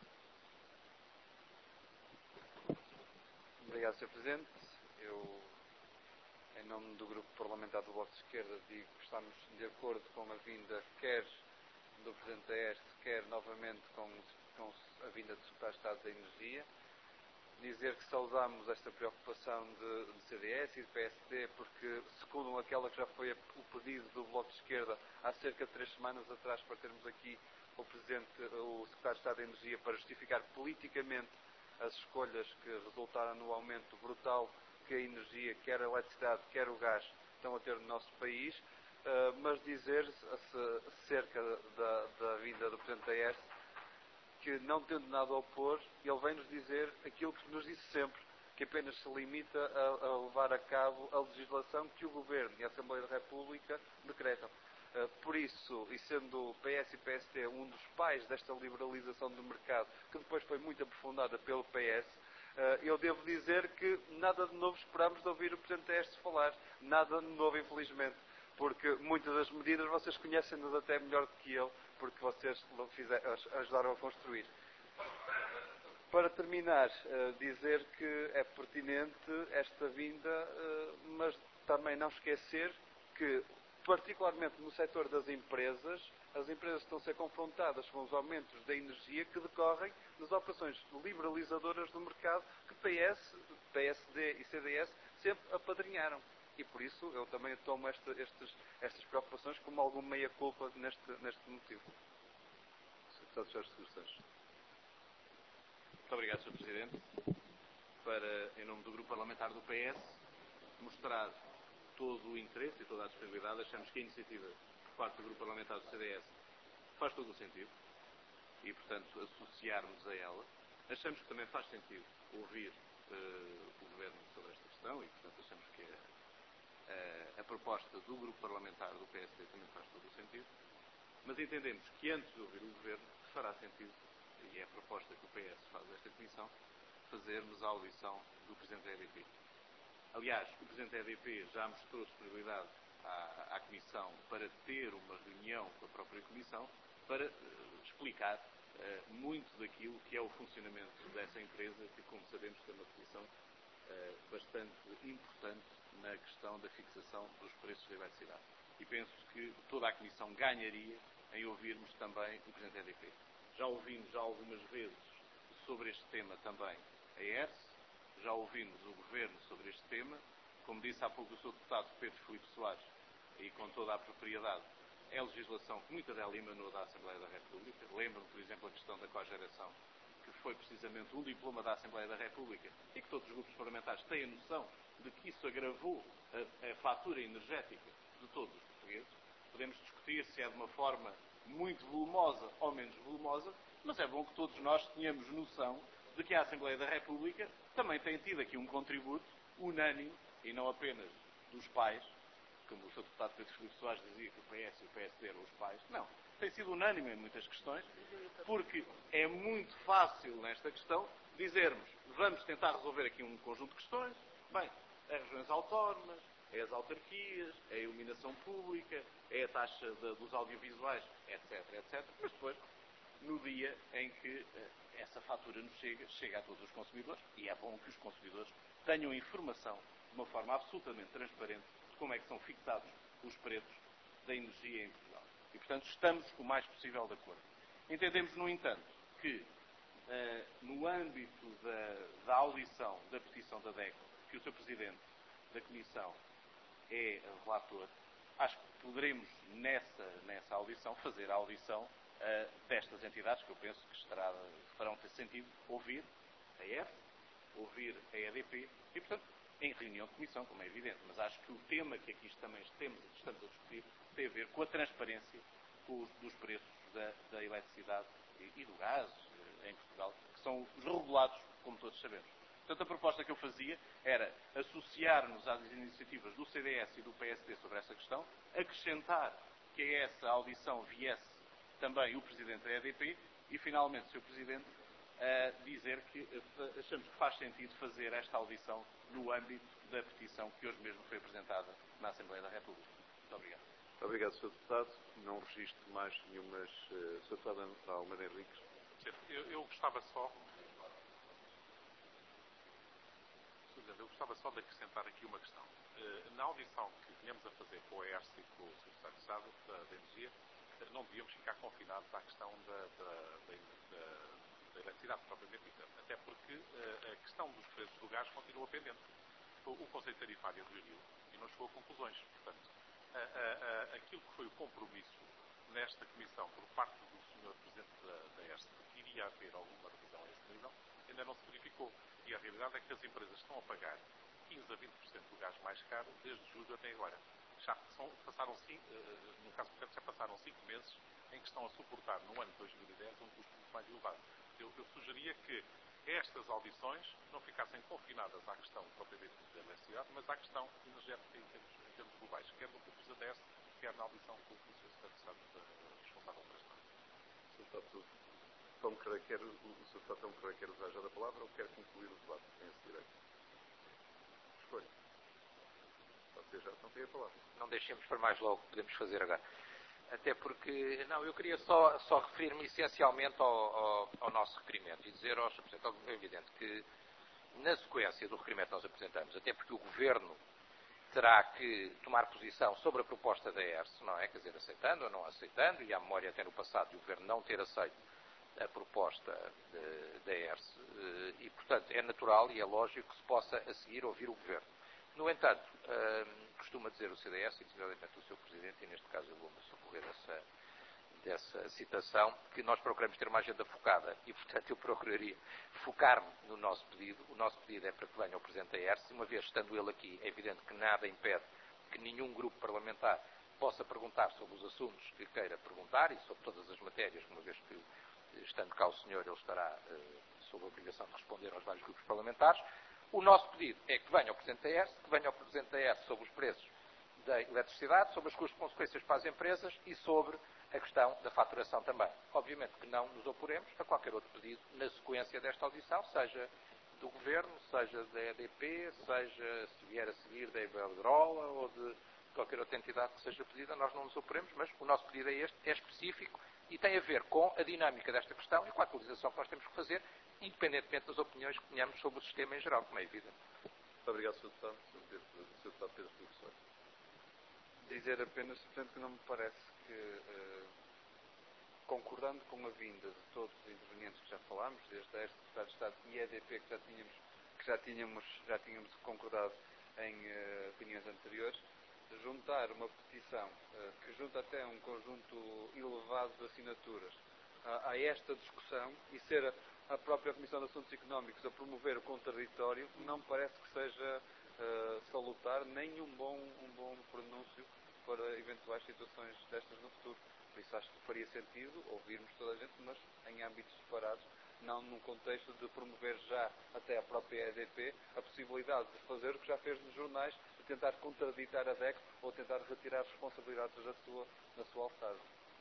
Obrigado, senhor Presidente. Eu, em nome do Grupo Parlamentar do Bloco de Esquerda, digo que estamos de acordo com a vinda quer do Presidente da E R S, quer novamente com, com a vinda do Secretário de Estado da Energia. Dizer que saudamos esta preocupação de, de C D S e de P S D, porque secundam aquela que já foi o pedido do Bloco de Esquerda há cerca de três semanas atrás, para termos aqui o Presidente, o Secretário de Estado da Energia, para justificar politicamente as escolhas que resultaram no aumento brutal que a energia, quer a eletricidade, quer o gás, estão a ter no nosso país, uh, mas dizer acerca da, da vinda do Presidente da E R S que, não tendo nada a opor, ele vem-nos dizer aquilo que nos disse sempre, que apenas se limita a, a levar a cabo a legislação que o Governo e a Assembleia da República decretam. Uh, por isso, e sendo o P S e P S D um dos pais desta liberalização do mercado, que depois foi muito aprofundada pelo P S, uh, eu devo dizer que nada de novo esperamos de ouvir o Presidente da E S falar. Nada de novo, infelizmente. Porque muitas das medidas vocês conhecem-nos até melhor do que eu, porque vocês ajudaram a construir. Para terminar, uh, dizer que é pertinente esta vinda, uh, mas também não esquecer que, particularmente no setor das empresas, as empresas estão a ser confrontadas com os aumentos da energia que decorrem das operações liberalizadoras do mercado que P S, P S D e C D S sempre apadrinharam. E por isso eu também tomo esta, estes, estas preocupações como alguma meia-culpa neste, neste motivo. Deputado Jorge Seguro Santos. Muito obrigado, senhor Presidente. Para, em nome do Grupo Parlamentar do P S, mostrar todo o interesse e toda a disponibilidade, achamos que a iniciativa por parte do Grupo Parlamentar do C D S faz todo o sentido e, portanto, associarmos a ela. Achamos que também faz sentido ouvir uh, o Governo sobre esta questão e, portanto, achamos que a, a, a proposta do Grupo Parlamentar do P S D também faz todo o sentido. Mas entendemos que antes de ouvir o Governo fará sentido, e é a proposta que o P S faz desta Comissão, fazermos a audição do Presidente da E D P. Aliás, o Presidente da E D P já mostrou disponibilidade à, à Comissão para ter uma reunião com a própria Comissão para uh, explicar uh, muito daquilo que é o funcionamento dessa empresa, que, como sabemos, tem uma posição uh, bastante importante na questão da fixação dos preços da eletricidade. E penso que toda a Comissão ganharia em ouvirmos também o Presidente da E D P. Já ouvimos já algumas vezes sobre este tema também a E R S, já ouvimos o Governo sobre este tema. Como disse há pouco o seu deputado Pedro Filipe Soares, e com toda a propriedade, é legislação que muita dela emanou da Assembleia da República. Lembro-me, por exemplo, a questão da cogeração, que foi precisamente um diploma da Assembleia da República e que todos os grupos parlamentares têm a noção de que isso agravou a, a fatura energética de todos os portugueses. Podemos discutir se é de uma forma muito volumosa ou menos volumosa, mas é bom que todos nós tenhamos noção de que a Assembleia da República também tem tido aqui um contributo unânime, e não apenas dos pais, como o seu deputado Pedro Filipe Soares dizia que o P S e o P S D eram os pais. Não, tem sido unânime em muitas questões, porque é muito fácil nesta questão dizermos, vamos tentar resolver aqui um conjunto de questões. Bem, as regiões autónomas, é as autarquias, é a iluminação pública, é a taxa de, dos audiovisuais, etc, etcétera. Mas depois, no dia em que uh, essa fatura nos chega, chega a todos os consumidores, e é bom que os consumidores tenham informação de uma forma absolutamente transparente de como é que são fixados os preços da energia em Portugal. E, portanto, estamos o mais possível de acordo. Entendemos, no entanto, que uh, no âmbito da, da audição da petição da D E C, que o seu Presidente da Comissão é relator, acho que poderemos, nessa, nessa audição, fazer a audição uh, destas entidades, que eu penso que estará, farão ter sentido ouvir a E F, ouvir a E D P, e, portanto, em reunião de comissão, como é evidente. Mas acho que o tema que aqui também temos, estamos a discutir tem a ver com a transparência com os, dos preços da, da eletricidade e, e do gás uh, em Portugal, que são os regulados, como todos sabemos. Portanto, a proposta que eu fazia era associar-nos às iniciativas do C D S e do P S D sobre essa questão, acrescentar que a essa audição viesse também o Presidente da E D P e, finalmente, senhor Presidente, uh, dizer que uh, achamos que faz sentido fazer esta audição no âmbito da petição que hoje mesmo foi apresentada na Assembleia da República. Muito obrigado. Muito obrigado, senhor Deputado. Não registro mais nenhumas... Uh, senhor Deputado Almeida Henriques. Eu, eu gostava só... Eu gostava só de acrescentar aqui uma questão. Na audição que tínhamos a fazer com o E R S e com o Secretário de Estado da, da Energia, não devíamos ficar confinados à questão da, da, da, da eletricidade propriamente dita, até porque a questão dos preços do gás continua pendente. O Conselho Tarifário reuniu e não chegou a conclusões. Portanto, a, a, a, aquilo que foi o compromisso nesta Comissão por parte do senhor Presidente da, da E R S que iria haver alguma revisão a esse nível, ainda não se verificou. E a realidade é que as empresas estão a pagar quinze a vinte por cento do gás mais caro desde julho até agora. Já são, passaram cinco, no caso portanto, já passaram cinco meses em que estão a suportar no ano de dois mil e dez um custo muito mais elevado. Eu, eu sugeria que estas audições não ficassem confinadas à questão propriamente da M S A, mas à questão energética em termos, em termos globais, quer no que precisa desse, quer na audição com o Polícia Secretário de Estado responsável por esta. Então, quer, o senhor Deputado Tom Carreira quer usar já da palavra ou quer concluir o debate? Tem esse direito. Escolha. Você já não tem a palavra. Não deixemos para mais logo, podemos fazer agora. Até porque, não, eu queria só, só referir-me essencialmente ao, ao, ao nosso requerimento e dizer aos representantes, é evidente que na sequência do requerimento que nós apresentamos, até porque o Governo terá que tomar posição sobre a proposta da E R S, não é? Quer dizer, aceitando ou não aceitando, e há memória até no passado de o Governo não ter aceito a proposta de, da E R S, e, portanto, é natural e é lógico que se possa a seguir ouvir o Governo. No entanto, hum, costuma dizer o C D S, e designadamente o seu Presidente, e neste caso eu vou-me socorrer dessa, dessa citação, que nós procuramos ter uma agenda focada, e portanto eu procuraria focar-me no nosso pedido. O nosso pedido é para que venha o Presidente da E R S, e uma vez estando ele aqui, é evidente que nada impede que nenhum grupo parlamentar possa perguntar sobre os assuntos que queira perguntar, e sobre todas as matérias, uma vez que, estando cá o senhor, ele estará uh, sob a obrigação de responder aos vários grupos parlamentares. O nosso pedido é que venha o Presidente da E R S, que venha o Presidente da E R S sobre os preços da eletricidade, sobre as suas consequências para as empresas e sobre a questão da faturação também. Obviamente que não nos oporemos a qualquer outro pedido na sequência desta audição, seja do Governo, seja da E D P, seja, se vier a seguir, da Iberdrola ou de qualquer outra entidade que seja pedida, nós não nos oporemos, mas o nosso pedido é este, é específico e tem a ver com a dinâmica desta questão e com a atualização que nós temos que fazer, independentemente das opiniões que tenhamos sobre o sistema em geral, como é evidente. Muito obrigado, senhor Deputado. senhor Deputado Pedro Pinto Soares. Dizer apenas, portanto, que não me parece que, eh, concordando com a vinda de todos os intervenientes que já falámos, desde a Secretário de Estado e a E D P, que já tínhamos, que já tínhamos, já tínhamos concordado em eh, opiniões anteriores, juntar uma petição uh, que junta até um conjunto elevado de assinaturas a, a esta discussão e ser a, a própria Comissão de Assuntos Económicos a promover o contraditório, não me parece que seja uh, salutar nem um bom, um bom pronúncio para eventuais situações destas no futuro. Por isso acho que faria sentido ouvirmos toda a gente, mas em âmbitos separados, não num contexto de promover já até a própria E D P a possibilidade de fazer o que já fez nos jornais, de tentar contraditar a D E C ou tentar retirar responsabilidades da sua, da sua alçada.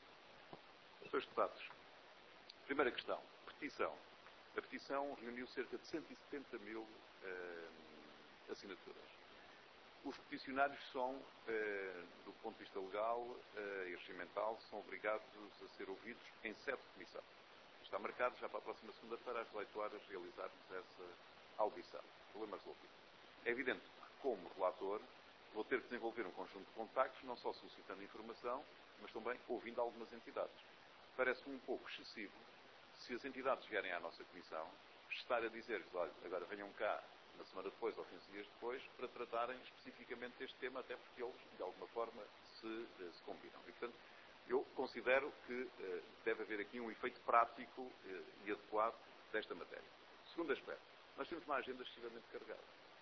senhores Deputados, primeira questão, petição. A petição reuniu cerca de cento e setenta mil eh, assinaturas. Os peticionários são, eh, do ponto de vista legal eh, e regimental, são obrigados a ser ouvidos em sede de comissão. Está marcado já para a próxima segunda-feira, às dezoito horas, realizarmos essa audição. Problema resolvido. É evidente que, como relator, vou ter que desenvolver um conjunto de contactos, não só solicitando informação, mas também ouvindo algumas entidades. Parece-me um pouco excessivo, se as entidades vierem à nossa comissão, estar a dizer-lhes, olha, agora venham cá, na semana depois ou quinze dias depois, para tratarem especificamente deste tema, até porque eles, de alguma forma, se, se combinam. E, portanto, eu considero que eh, deve haver aqui um efeito prático eh, e adequado desta matéria. Segundo aspecto, nós temos uma agenda excessivamente carregada.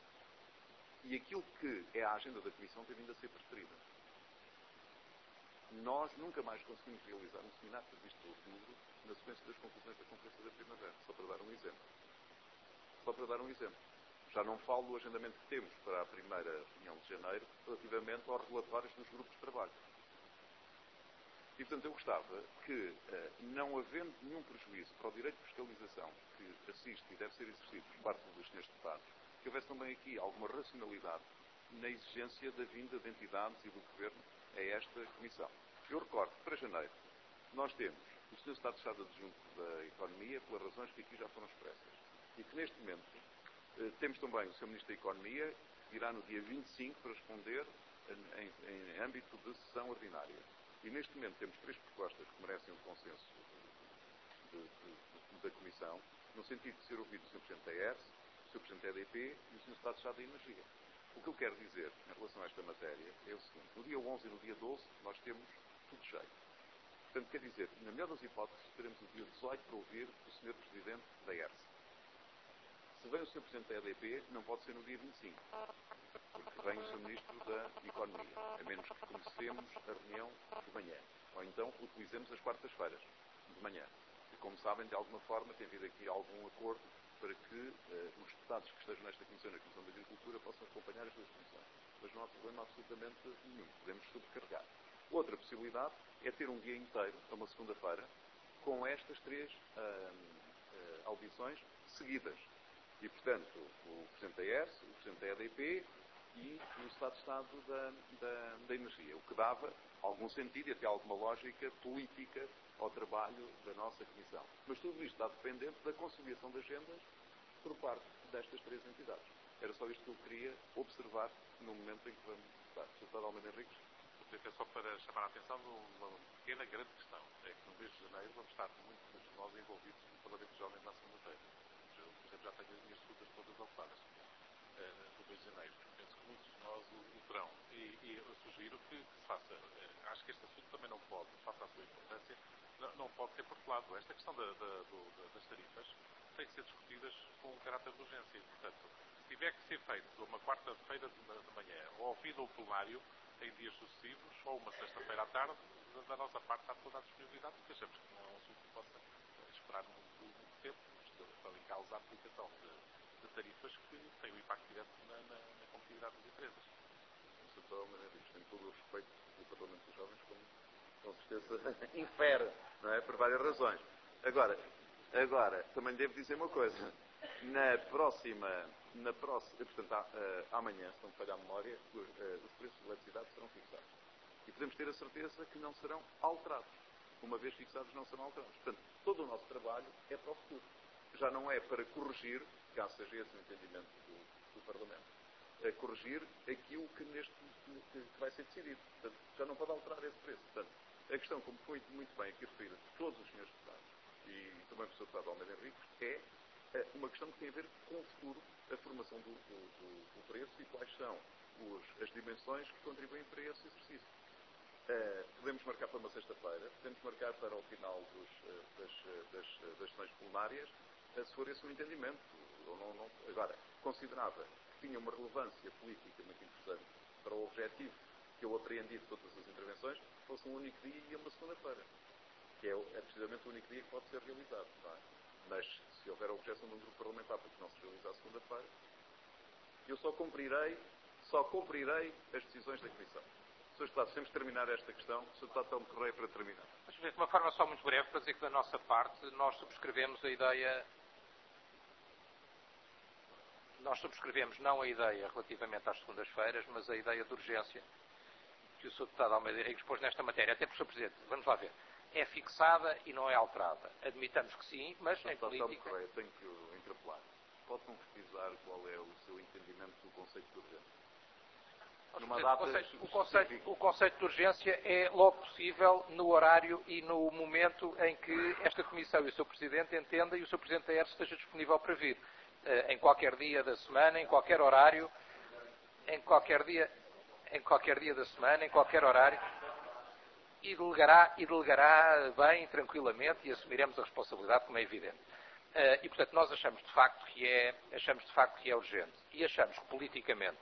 E aquilo que é a agenda da Comissão tem vindo a ser preferida. Nós nunca mais conseguimos realizar um seminário previsto para outubro na sequência das conclusões da Conferência da Primavera, só para dar um exemplo. Só para dar um exemplo. Já não falo do agendamento que temos para a primeira reunião de janeiro relativamente aos relatórios dos grupos de trabalho. E, portanto, eu gostava que, não havendo nenhum prejuízo para o direito de fiscalização que assiste e deve ser exercido por parte dos senhores deputados, que houvesse também aqui alguma racionalidade na exigência da vinda de entidades e do Governo a esta Comissão. Eu recordo que, para janeiro, nós temos o senhor Estado de Estado Adjunto da Economia, pelas razões que aqui já foram expressas. E que, neste momento, temos também o senhor Ministro da Economia, que irá no dia vinte e cinco para responder em, em âmbito de sessão ordinária. E, neste momento, temos três propostas que merecem um consenso de, de, de, da Comissão, no sentido de ser ouvido o senhor Presidente da E R S, o senhor Presidente da E D P e o senhor Estado de Estado da Energia. O que eu quero dizer em relação a esta matéria é o seguinte: no dia onze e no dia doze nós temos tudo cheio. Portanto, quer dizer, na melhor das hipóteses, teremos o dia dezoito para ouvir o senhor Presidente da E R S. Se vem o senhor Presidente da E D P, não pode ser no dia vinte e cinco, porque vem o senhor Ministro da Economia, a menos que comecemos a reunião de manhã. Ou então utilizemos as quartas-feiras, de manhã. E como sabem, de alguma forma tem havido aqui algum acordo para que uh, os deputados que estejam nesta Comissão, na Comissão da Agricultura, possam acompanhar as duas comissões. Mas não há problema absolutamente nenhum. Podemos sobrecarregar. Outra possibilidade é ter um dia inteiro, a uma segunda-feira, com estas três uh, uh, audições seguidas. E, portanto, o Presidente da E R S, o Presidente da E D P e o Secretário de Estado da, da, da Energia. O que dava algum sentido e até alguma lógica política ao trabalho da nossa Comissão. Mas tudo isto está dependente da conciliação de agendas por parte destas três entidades. Era só isto que eu queria observar no momento em que vamos estar. senhor Deputado Almeida Henriques. É só para chamar a atenção de uma pequena, grande questão. É que no mês de janeiro vamos estar muitos de nós envolvidos no Parlamento de Jovens na segunda-feira. Eu, por exemplo, já tenho as minhas escutas todas ocupadas uh, no mês de janeiro. Penso que muitos de nós o, o terão. E, e eu sugiro que, que se faça. Uh, acho que este assunto também não pode, face à sua importância, não, não pode ser portelado. Esta questão da, da, do, da, das tarifas tem que ser discutidas com um caráter de urgência. E, portanto, se tiver que ser feito uma quarta-feira de, de manhã ou ao fim do plenário, em dias sucessivos, ou uma sexta-feira à tarde, da, da nossa parte há toda a disponibilidade, porque achamos que não é um assunto que possa esperar muito, muito tempo. Estão em causa a aplicação de, de tarifas que têm um impacto direto na, na, na competitividade das empresas. senhor Deputado Almeida Henriques, tem todo o respeito do Parlamento dos Jovens, como com certeza infere, não é? Por várias razões. Agora, agora, também devo dizer uma coisa. Na próxima, na próxima, portanto, amanhã, se não me falhar a memória, os, os preços de eletricidade serão fixados. E podemos ter a certeza que não serão alterados. Uma vez fixados, não serão alterados. Portanto, todo o nosso trabalho é para o futuro. Já não é para corrigir, caso seja esse o entendimento do, do Parlamento, é corrigir aquilo que, neste, que, que vai ser decidido. Portanto, já não pode alterar esse preço. Portanto, a questão, como foi muito bem aqui referida de todos os senhores deputados, e também o senhor Deputado Almeida Henriques, é uma questão que tem a ver com o futuro, a formação do, do, do preço e quais são os, as dimensões que contribuem para esse exercício. Uh, podemos marcar para uma sexta-feira, podemos marcar para o final dos, uh, das, uh, das, das sessões plenárias, uh, se for esse o entendimento. Ou não, não, agora, considerava que tinha uma relevância política muito interessante para o objetivo que eu apreendi de todas as intervenções, fosse um único dia e uma segunda-feira, que é, é precisamente o único dia que pode ser realizado, não é? Mas, se houver a objeção de um grupo parlamentar para que não se realize à segunda-feira, eu só cumprirei, só cumprirei as decisões da Comissão. senhor Deputado, temos de terminar esta questão. senhor Deputado Telmo Correia, para terminar. Mas, de uma forma só muito breve, para dizer que da nossa parte nós subscrevemos a ideia, nós subscrevemos não a ideia relativamente às segundas-feiras, mas a ideia de urgência que o senhor Deputado Almeida Henriques pôs nesta matéria. Até porque, senhor Presidente, vamos lá ver. É fixada e não é alterada. Admitamos que sim, mas em política... Correia, tenho que o interpelar. Pode concretizar qual é o seu entendimento do conceito de urgência? Numa data o, conceito, o, conceito, o conceito de urgência é logo possível no horário e no momento em que esta Comissão e o seu Presidente entenda e o seu Presidente da E R S esteja disponível para vir. Em qualquer dia da semana, em qualquer horário, em qualquer dia, em qualquer dia da semana, em qualquer horário. E delegará, e delegará bem, tranquilamente, e assumiremos a responsabilidade, como é evidente. Uh, e, portanto, nós achamos de facto que é, achamos de facto que é urgente. E achamos que politicamente,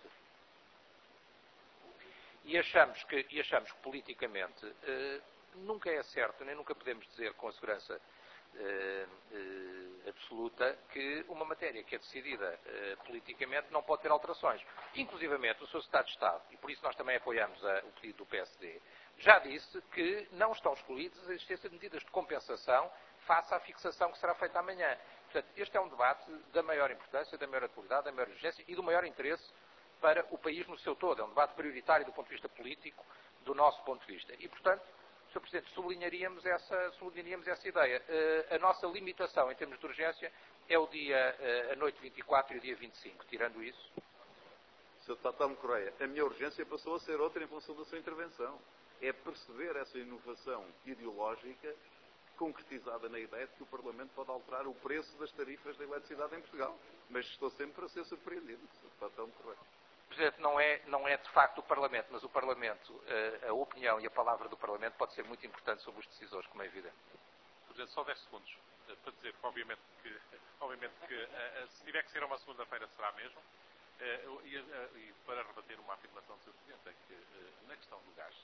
e achamos que, e achamos que politicamente uh, nunca é certo, nem nunca podemos dizer com a segurança uh, uh, absoluta que uma matéria que é decidida uh, politicamente não pode ter alterações. Inclusivamente, o senhor Secretário de Estado, e por isso nós também apoiamos a, o pedido do P S D, já disse que não estão excluídas a existência de medidas de compensação face à fixação que será feita amanhã. Portanto, este é um debate da maior importância, da maior atualidade, da maior urgência e do maior interesse para o país no seu todo. É um debate prioritário do ponto de vista político, do nosso ponto de vista. E, portanto, senhor Presidente, sublinharíamos essa, sublinharíamos essa ideia. Uh, a nossa limitação em termos de urgência é o dia, uh, a noite vinte e quatro e o dia vinte e cinco. Tirando isso... senhor Deputado Telmo Correia, a minha urgência passou a ser outra em função da sua intervenção. É perceber essa inovação ideológica concretizada na ideia de que o Parlamento pode alterar o preço das tarifas da eletricidade em Portugal. Mas estou sempre a ser surpreendido, senhor Deputado Telmo Correia. Presidente, não é, não é de facto o Parlamento, mas o Parlamento, a, a opinião e a palavra do Parlamento pode ser muito importante sobre os decisores, como é evidente. Presidente, só dez segundos para dizer que, obviamente, que, obviamente que se tiver que ser uma segunda-feira, será mesmo. E, e para rebater uma afirmação do senhor Presidente, é que na questão do gás,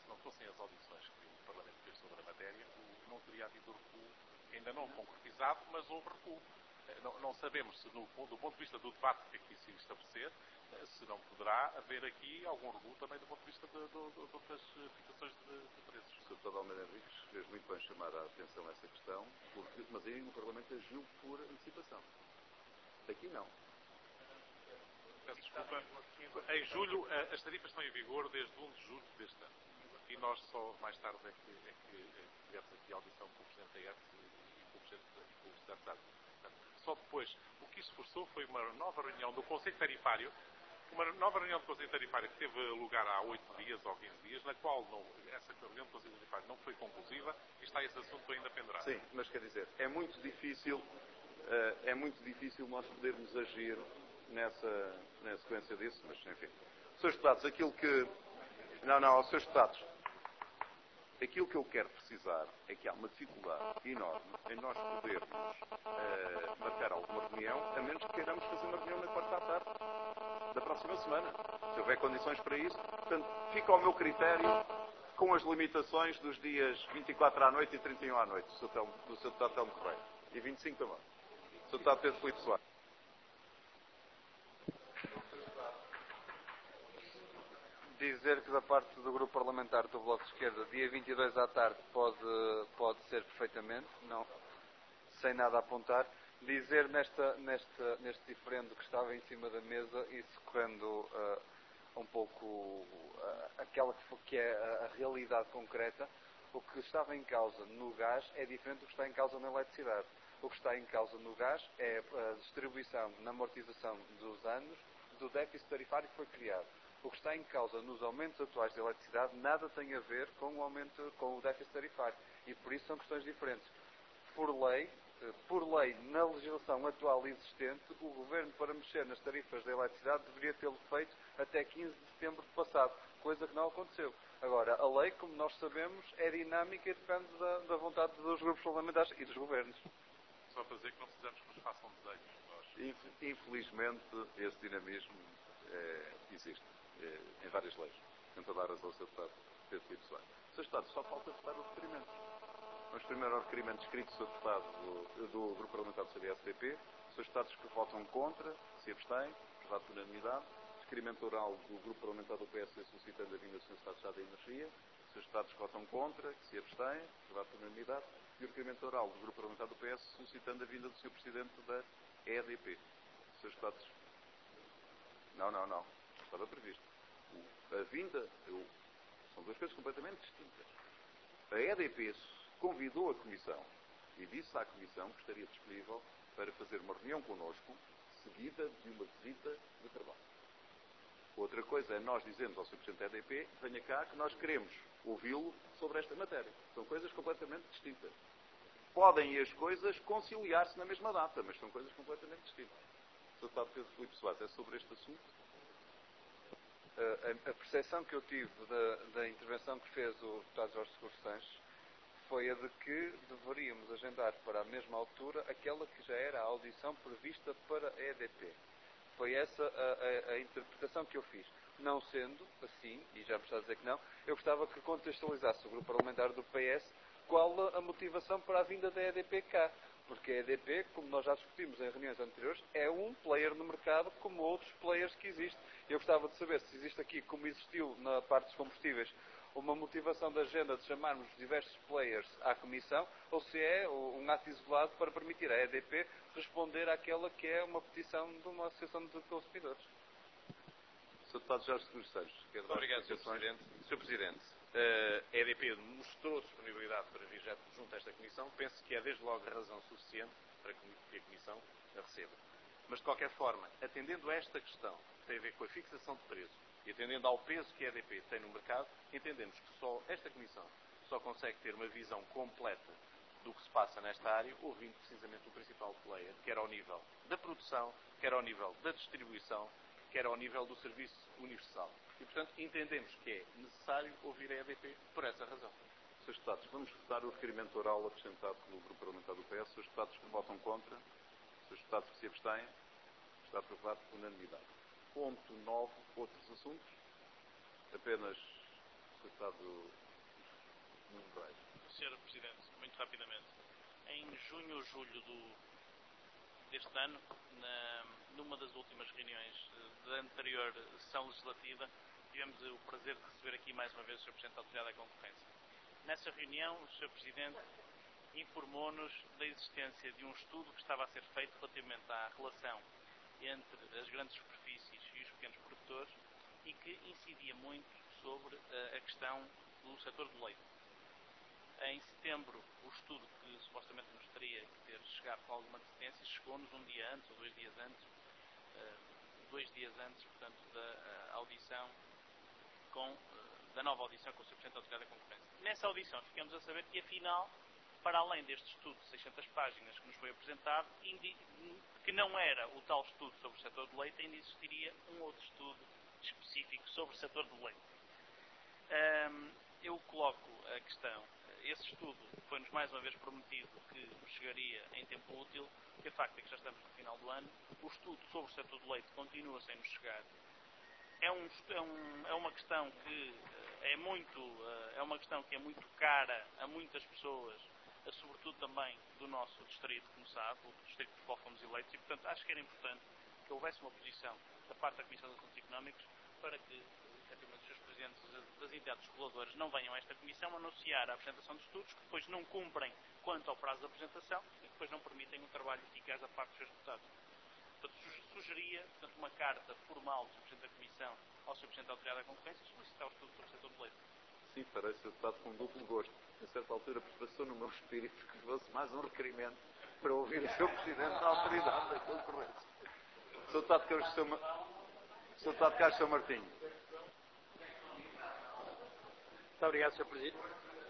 se não fossem as audições que o Parlamento fez sobre a matéria, não teria havido recuo, ainda não concretizado, mas houve recuo. Não, não sabemos se, no, do ponto de vista do debate que aqui se estabelecer, se não poderá haver aqui algum recuo também do ponto de vista de, de, de, de outras fixações de, de preços. O senhor Deputado Almeida Henriques fez muito bem chamar a atenção a essa questão, porque, mas aí o Parlamento agiu por antecipação. Aqui não. Peço desculpa. Em julho, as tarifas estão em vigor desde um de julho deste ano. E nós só mais tarde é que, é que, é que tivemos aqui a audição com o Presidente da I E R T e com o Presidente da Universidade. Só depois, o que isso forçou foi uma nova reunião do Conselho Tarifário, uma nova reunião do Conselho Tarifário que teve lugar há oito dias ou quinze dias, na qual não, essa reunião do Conselho Tarifário não foi conclusiva e está esse assunto ainda pendurado. Sim, mas quer dizer, é muito difícil, uh, é muito difícil nós podermos agir nessa, na sequência disso, mas enfim. senhores Deputados, aquilo que... Não, não, aos senhores Deputados. Aquilo que eu quero precisar é que há uma dificuldade enorme em nós podermos uh, marcar alguma reunião, a menos que queiramos fazer uma reunião na quarta à tarde da próxima semana, se houver condições para isso. Portanto, fica ao meu critério, com as limitações dos dias vinte e quatro à noite e trinta e um à noite, do seu Deputado Telmo Correia. E vinte e cinco também. Do seu Deputado Pedro Filipe Soares. Dizer que da parte do Grupo Parlamentar do Bloco de Esquerda, dia vinte e dois à tarde, pode, pode ser perfeitamente, não, sem nada a apontar. Dizer nesta, nesta, neste diferendo que estava em cima da mesa e socorrendo uh, um pouco uh, aquela que, foi, que é a, a realidade concreta, o que estava em causa no gás é diferente do que está em causa na eletricidade. O que está em causa no gás é a distribuição na amortização dos anos do déficit tarifário que foi criado. O que está em causa nos aumentos atuais de eletricidade nada tem a ver com o aumento, com o déficit tarifário. E por isso são questões diferentes. Por lei, por lei, na legislação atual existente, o Governo, para mexer nas tarifas da eletricidade, deveria tê-lo feito até quinze de setembro do passado, coisa que não aconteceu. Agora, a lei, como nós sabemos, é dinâmica e depende da, da vontade dos grupos parlamentares e dos governos. Só para dizer que não precisamos que nos façam desenhos. Nós. Infelizmente, esse dinamismo é, existe. Em várias leis. Tento dar razão ao seu Deputado Pedro Filipe Soares. senhores Deputados, só falta votar o requerimento. Vamos primeiro ao requerimento escrito do senhor Deputado do, do Grupo Parlamentar do C D S-P P. Os senhores Deputados que votam contra, que se abstêm, aprovado por unanimidade. Requerimento oral do Grupo Parlamentar do P S solicitando a vinda do senhor Estado-Estado da Energia. Os senhores Deputados que votam contra, que se abstêm, aprovado por unanimidade. E o requerimento oral do Grupo Parlamentar do P S solicitando a vinda do senhor Presidente da E D P. Os senhores Deputados... Não, não, não. Estava previsto. A vinda, eu, são duas coisas completamente distintas. A E D P convidou a Comissão e disse à Comissão que estaria disponível para fazer uma reunião connosco, seguida de uma visita de trabalho. Outra coisa é nós dizermos ao senhor Presidente da E D P, venha cá, que nós queremos ouvi-lo sobre esta matéria. São coisas completamente distintas. Podem as coisas conciliar-se na mesma data, mas são coisas completamente distintas. O senhor Deputado Pedro Filipe Soares, é sobre este assunto? A, a percepção que eu tive da, da intervenção que fez o deputado Jorge Seguro Sanches foi a de que deveríamos agendar para a mesma altura aquela que já era a audição prevista para a E D P. Foi essa a, a, a interpretação que eu fiz. Não sendo assim, e já me está a dizer que não, eu gostava que contextualizasse o grupo parlamentar do P S qual a motivação para a vinda da E D P cá. Porque a E D P, como nós já discutimos em reuniões anteriores, é um player no mercado como outros players que existem. Eu gostava de saber se existe aqui, como existiu na parte dos combustíveis, uma motivação da agenda de chamarmos diversos players à Comissão, ou se é um ato isolado para permitir à E D P responder àquela que é uma petição de uma associação de consumidores. senhor Deputado Jorge Seguro Sanches. Obrigado, senhor Presidente. senhor Presidente, a E D P mostrou disponibilidade para vir já junto a esta Comissão. Penso que é desde logo a razão suficiente para que a Comissão a receba. Mas, de qualquer forma, atendendo a esta questão, que tem a ver com a fixação de preço e atendendo ao peso que a E D P tem no mercado, entendemos que só esta Comissão só consegue ter uma visão completa do que se passa nesta área, ouvindo precisamente o principal player, quer ao nível da produção, quer ao nível da distribuição, quer ao nível do serviço universal. E, portanto, entendemos que é necessário ouvir a E D P por essa razão. senhores Deputados, vamos votar o requerimento oral apresentado pelo Grupo Parlamentar do P S. senhores Deputados que votam contra, senhores Deputados que se abstêm, está aprovado por unanimidade. Ponto nove, outros assuntos. Apenas senhor Deputado Nuno Moraes. senhor Presidente, muito rapidamente. Em junho ou julho do, deste ano, na, numa das últimas reuniões da anterior sessão legislativa, tivemos o prazer de receber aqui mais uma vez o senhor Presidente da Autoridade da Concorrência. Nessa reunião, o senhor Presidente informou-nos da existência de um estudo que estava a ser feito relativamente à relação entre as grandes superfícies e os pequenos produtores e que incidia muito sobre uh, a questão do setor do leite. Em setembro, o estudo que supostamente nos teria que ter chegado com alguma antecedência chegou-nos um dia antes, ou dois dias antes, uh, dois dias antes, portanto, da uh, audição com, uh, da nova audição com o senhor Presidente da Autoridade da Concorrência. Nessa audição ficamos a saber que, afinal, para além deste estudo de seiscentas páginas que nos foi apresentado, que não era o tal estudo sobre o setor do leite, ainda existiria um outro estudo específico sobre o setor do leite. Um, eu coloco a questão, esse estudo foi-nos mais uma vez prometido que chegaria em tempo útil, porque o facto é que já estamos no final do ano, o estudo sobre o setor do leite continua sem nos chegar. É, um, é, um, é uma questão que é muito, é uma questão que é muito cara a muitas pessoas, sobretudo também do nosso distrito, como sabe, o distrito do qual fomos eleitos, e portanto acho que era importante que houvesse uma posição da parte da Comissão dos Assuntos Económicos para que, efetivamente, os seus presidentes das entidades reguladoras não venham a esta Comissão anunciar a apresentação de estudos que depois não cumprem quanto ao prazo de apresentação e que depois não permitem um trabalho eficaz da parte dos seus deputados. Portanto, sugeria, portanto, uma carta formal do senhor Presidente da Comissão ao senhor Presidente da Autoridade da Concorrência solicitar o estudo sobre o setor do leite. Sim, farei, senhor Deputado, com duplo gosto. A certa altura passou no meu espírito que fosse mais um requerimento para ouvir o senhor Presidente da Autoridade da Concorrência. senhor Deputado Carlos São senhor Deputado Carlos São Martinho. Muito obrigado, senhor Presidente.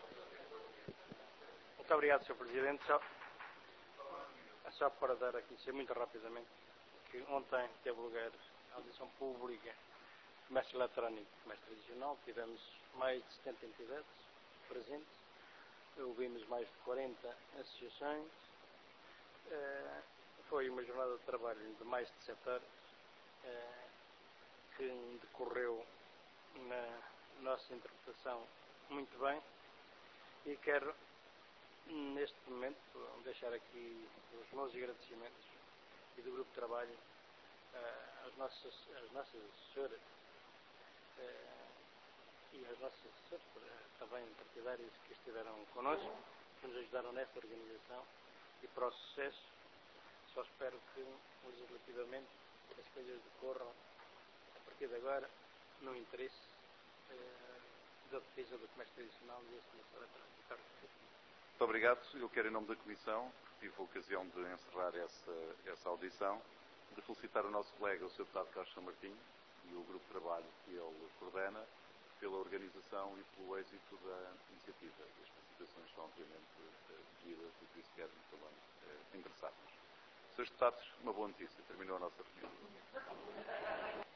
Muito obrigado, senhor Presidente. Só, só para dar a conhecer muito rapidamente que ontem teve lugar a audição pública de comércio eletrónico e comércio tradicional. Tivemos mais de setenta entidades presentes. Ouvimos mais de quarenta associações. Uh, foi uma jornada de trabalho de mais de sete horas uh, que decorreu na nossa interpretação muito bem e quero neste momento deixar aqui os meus agradecimentos e do grupo de trabalho uh, às nossas, às nossas assessoras uh, e às nossas assessoras uh, também partidárias que estiveram connosco, que nos ajudaram nesta organização e para o sucesso. Só espero que legislativamente as coisas decorram a partir de agora no interesse uh, da defesa do comércio tradicional e esse comércio eletrónico. Muito obrigado. Eu quero, em nome da Comissão, que tive a ocasião de encerrar essa, essa audição, de felicitar o nosso colega, o senhor Deputado Carlos São Martinho, e o grupo de trabalho que ele coordena, pela organização e pelo êxito da iniciativa. As felicitações são, obviamente, devidas e por isso quero também eh, endereçar-nos. senhores Deputados, uma boa notícia. Terminou a nossa reunião.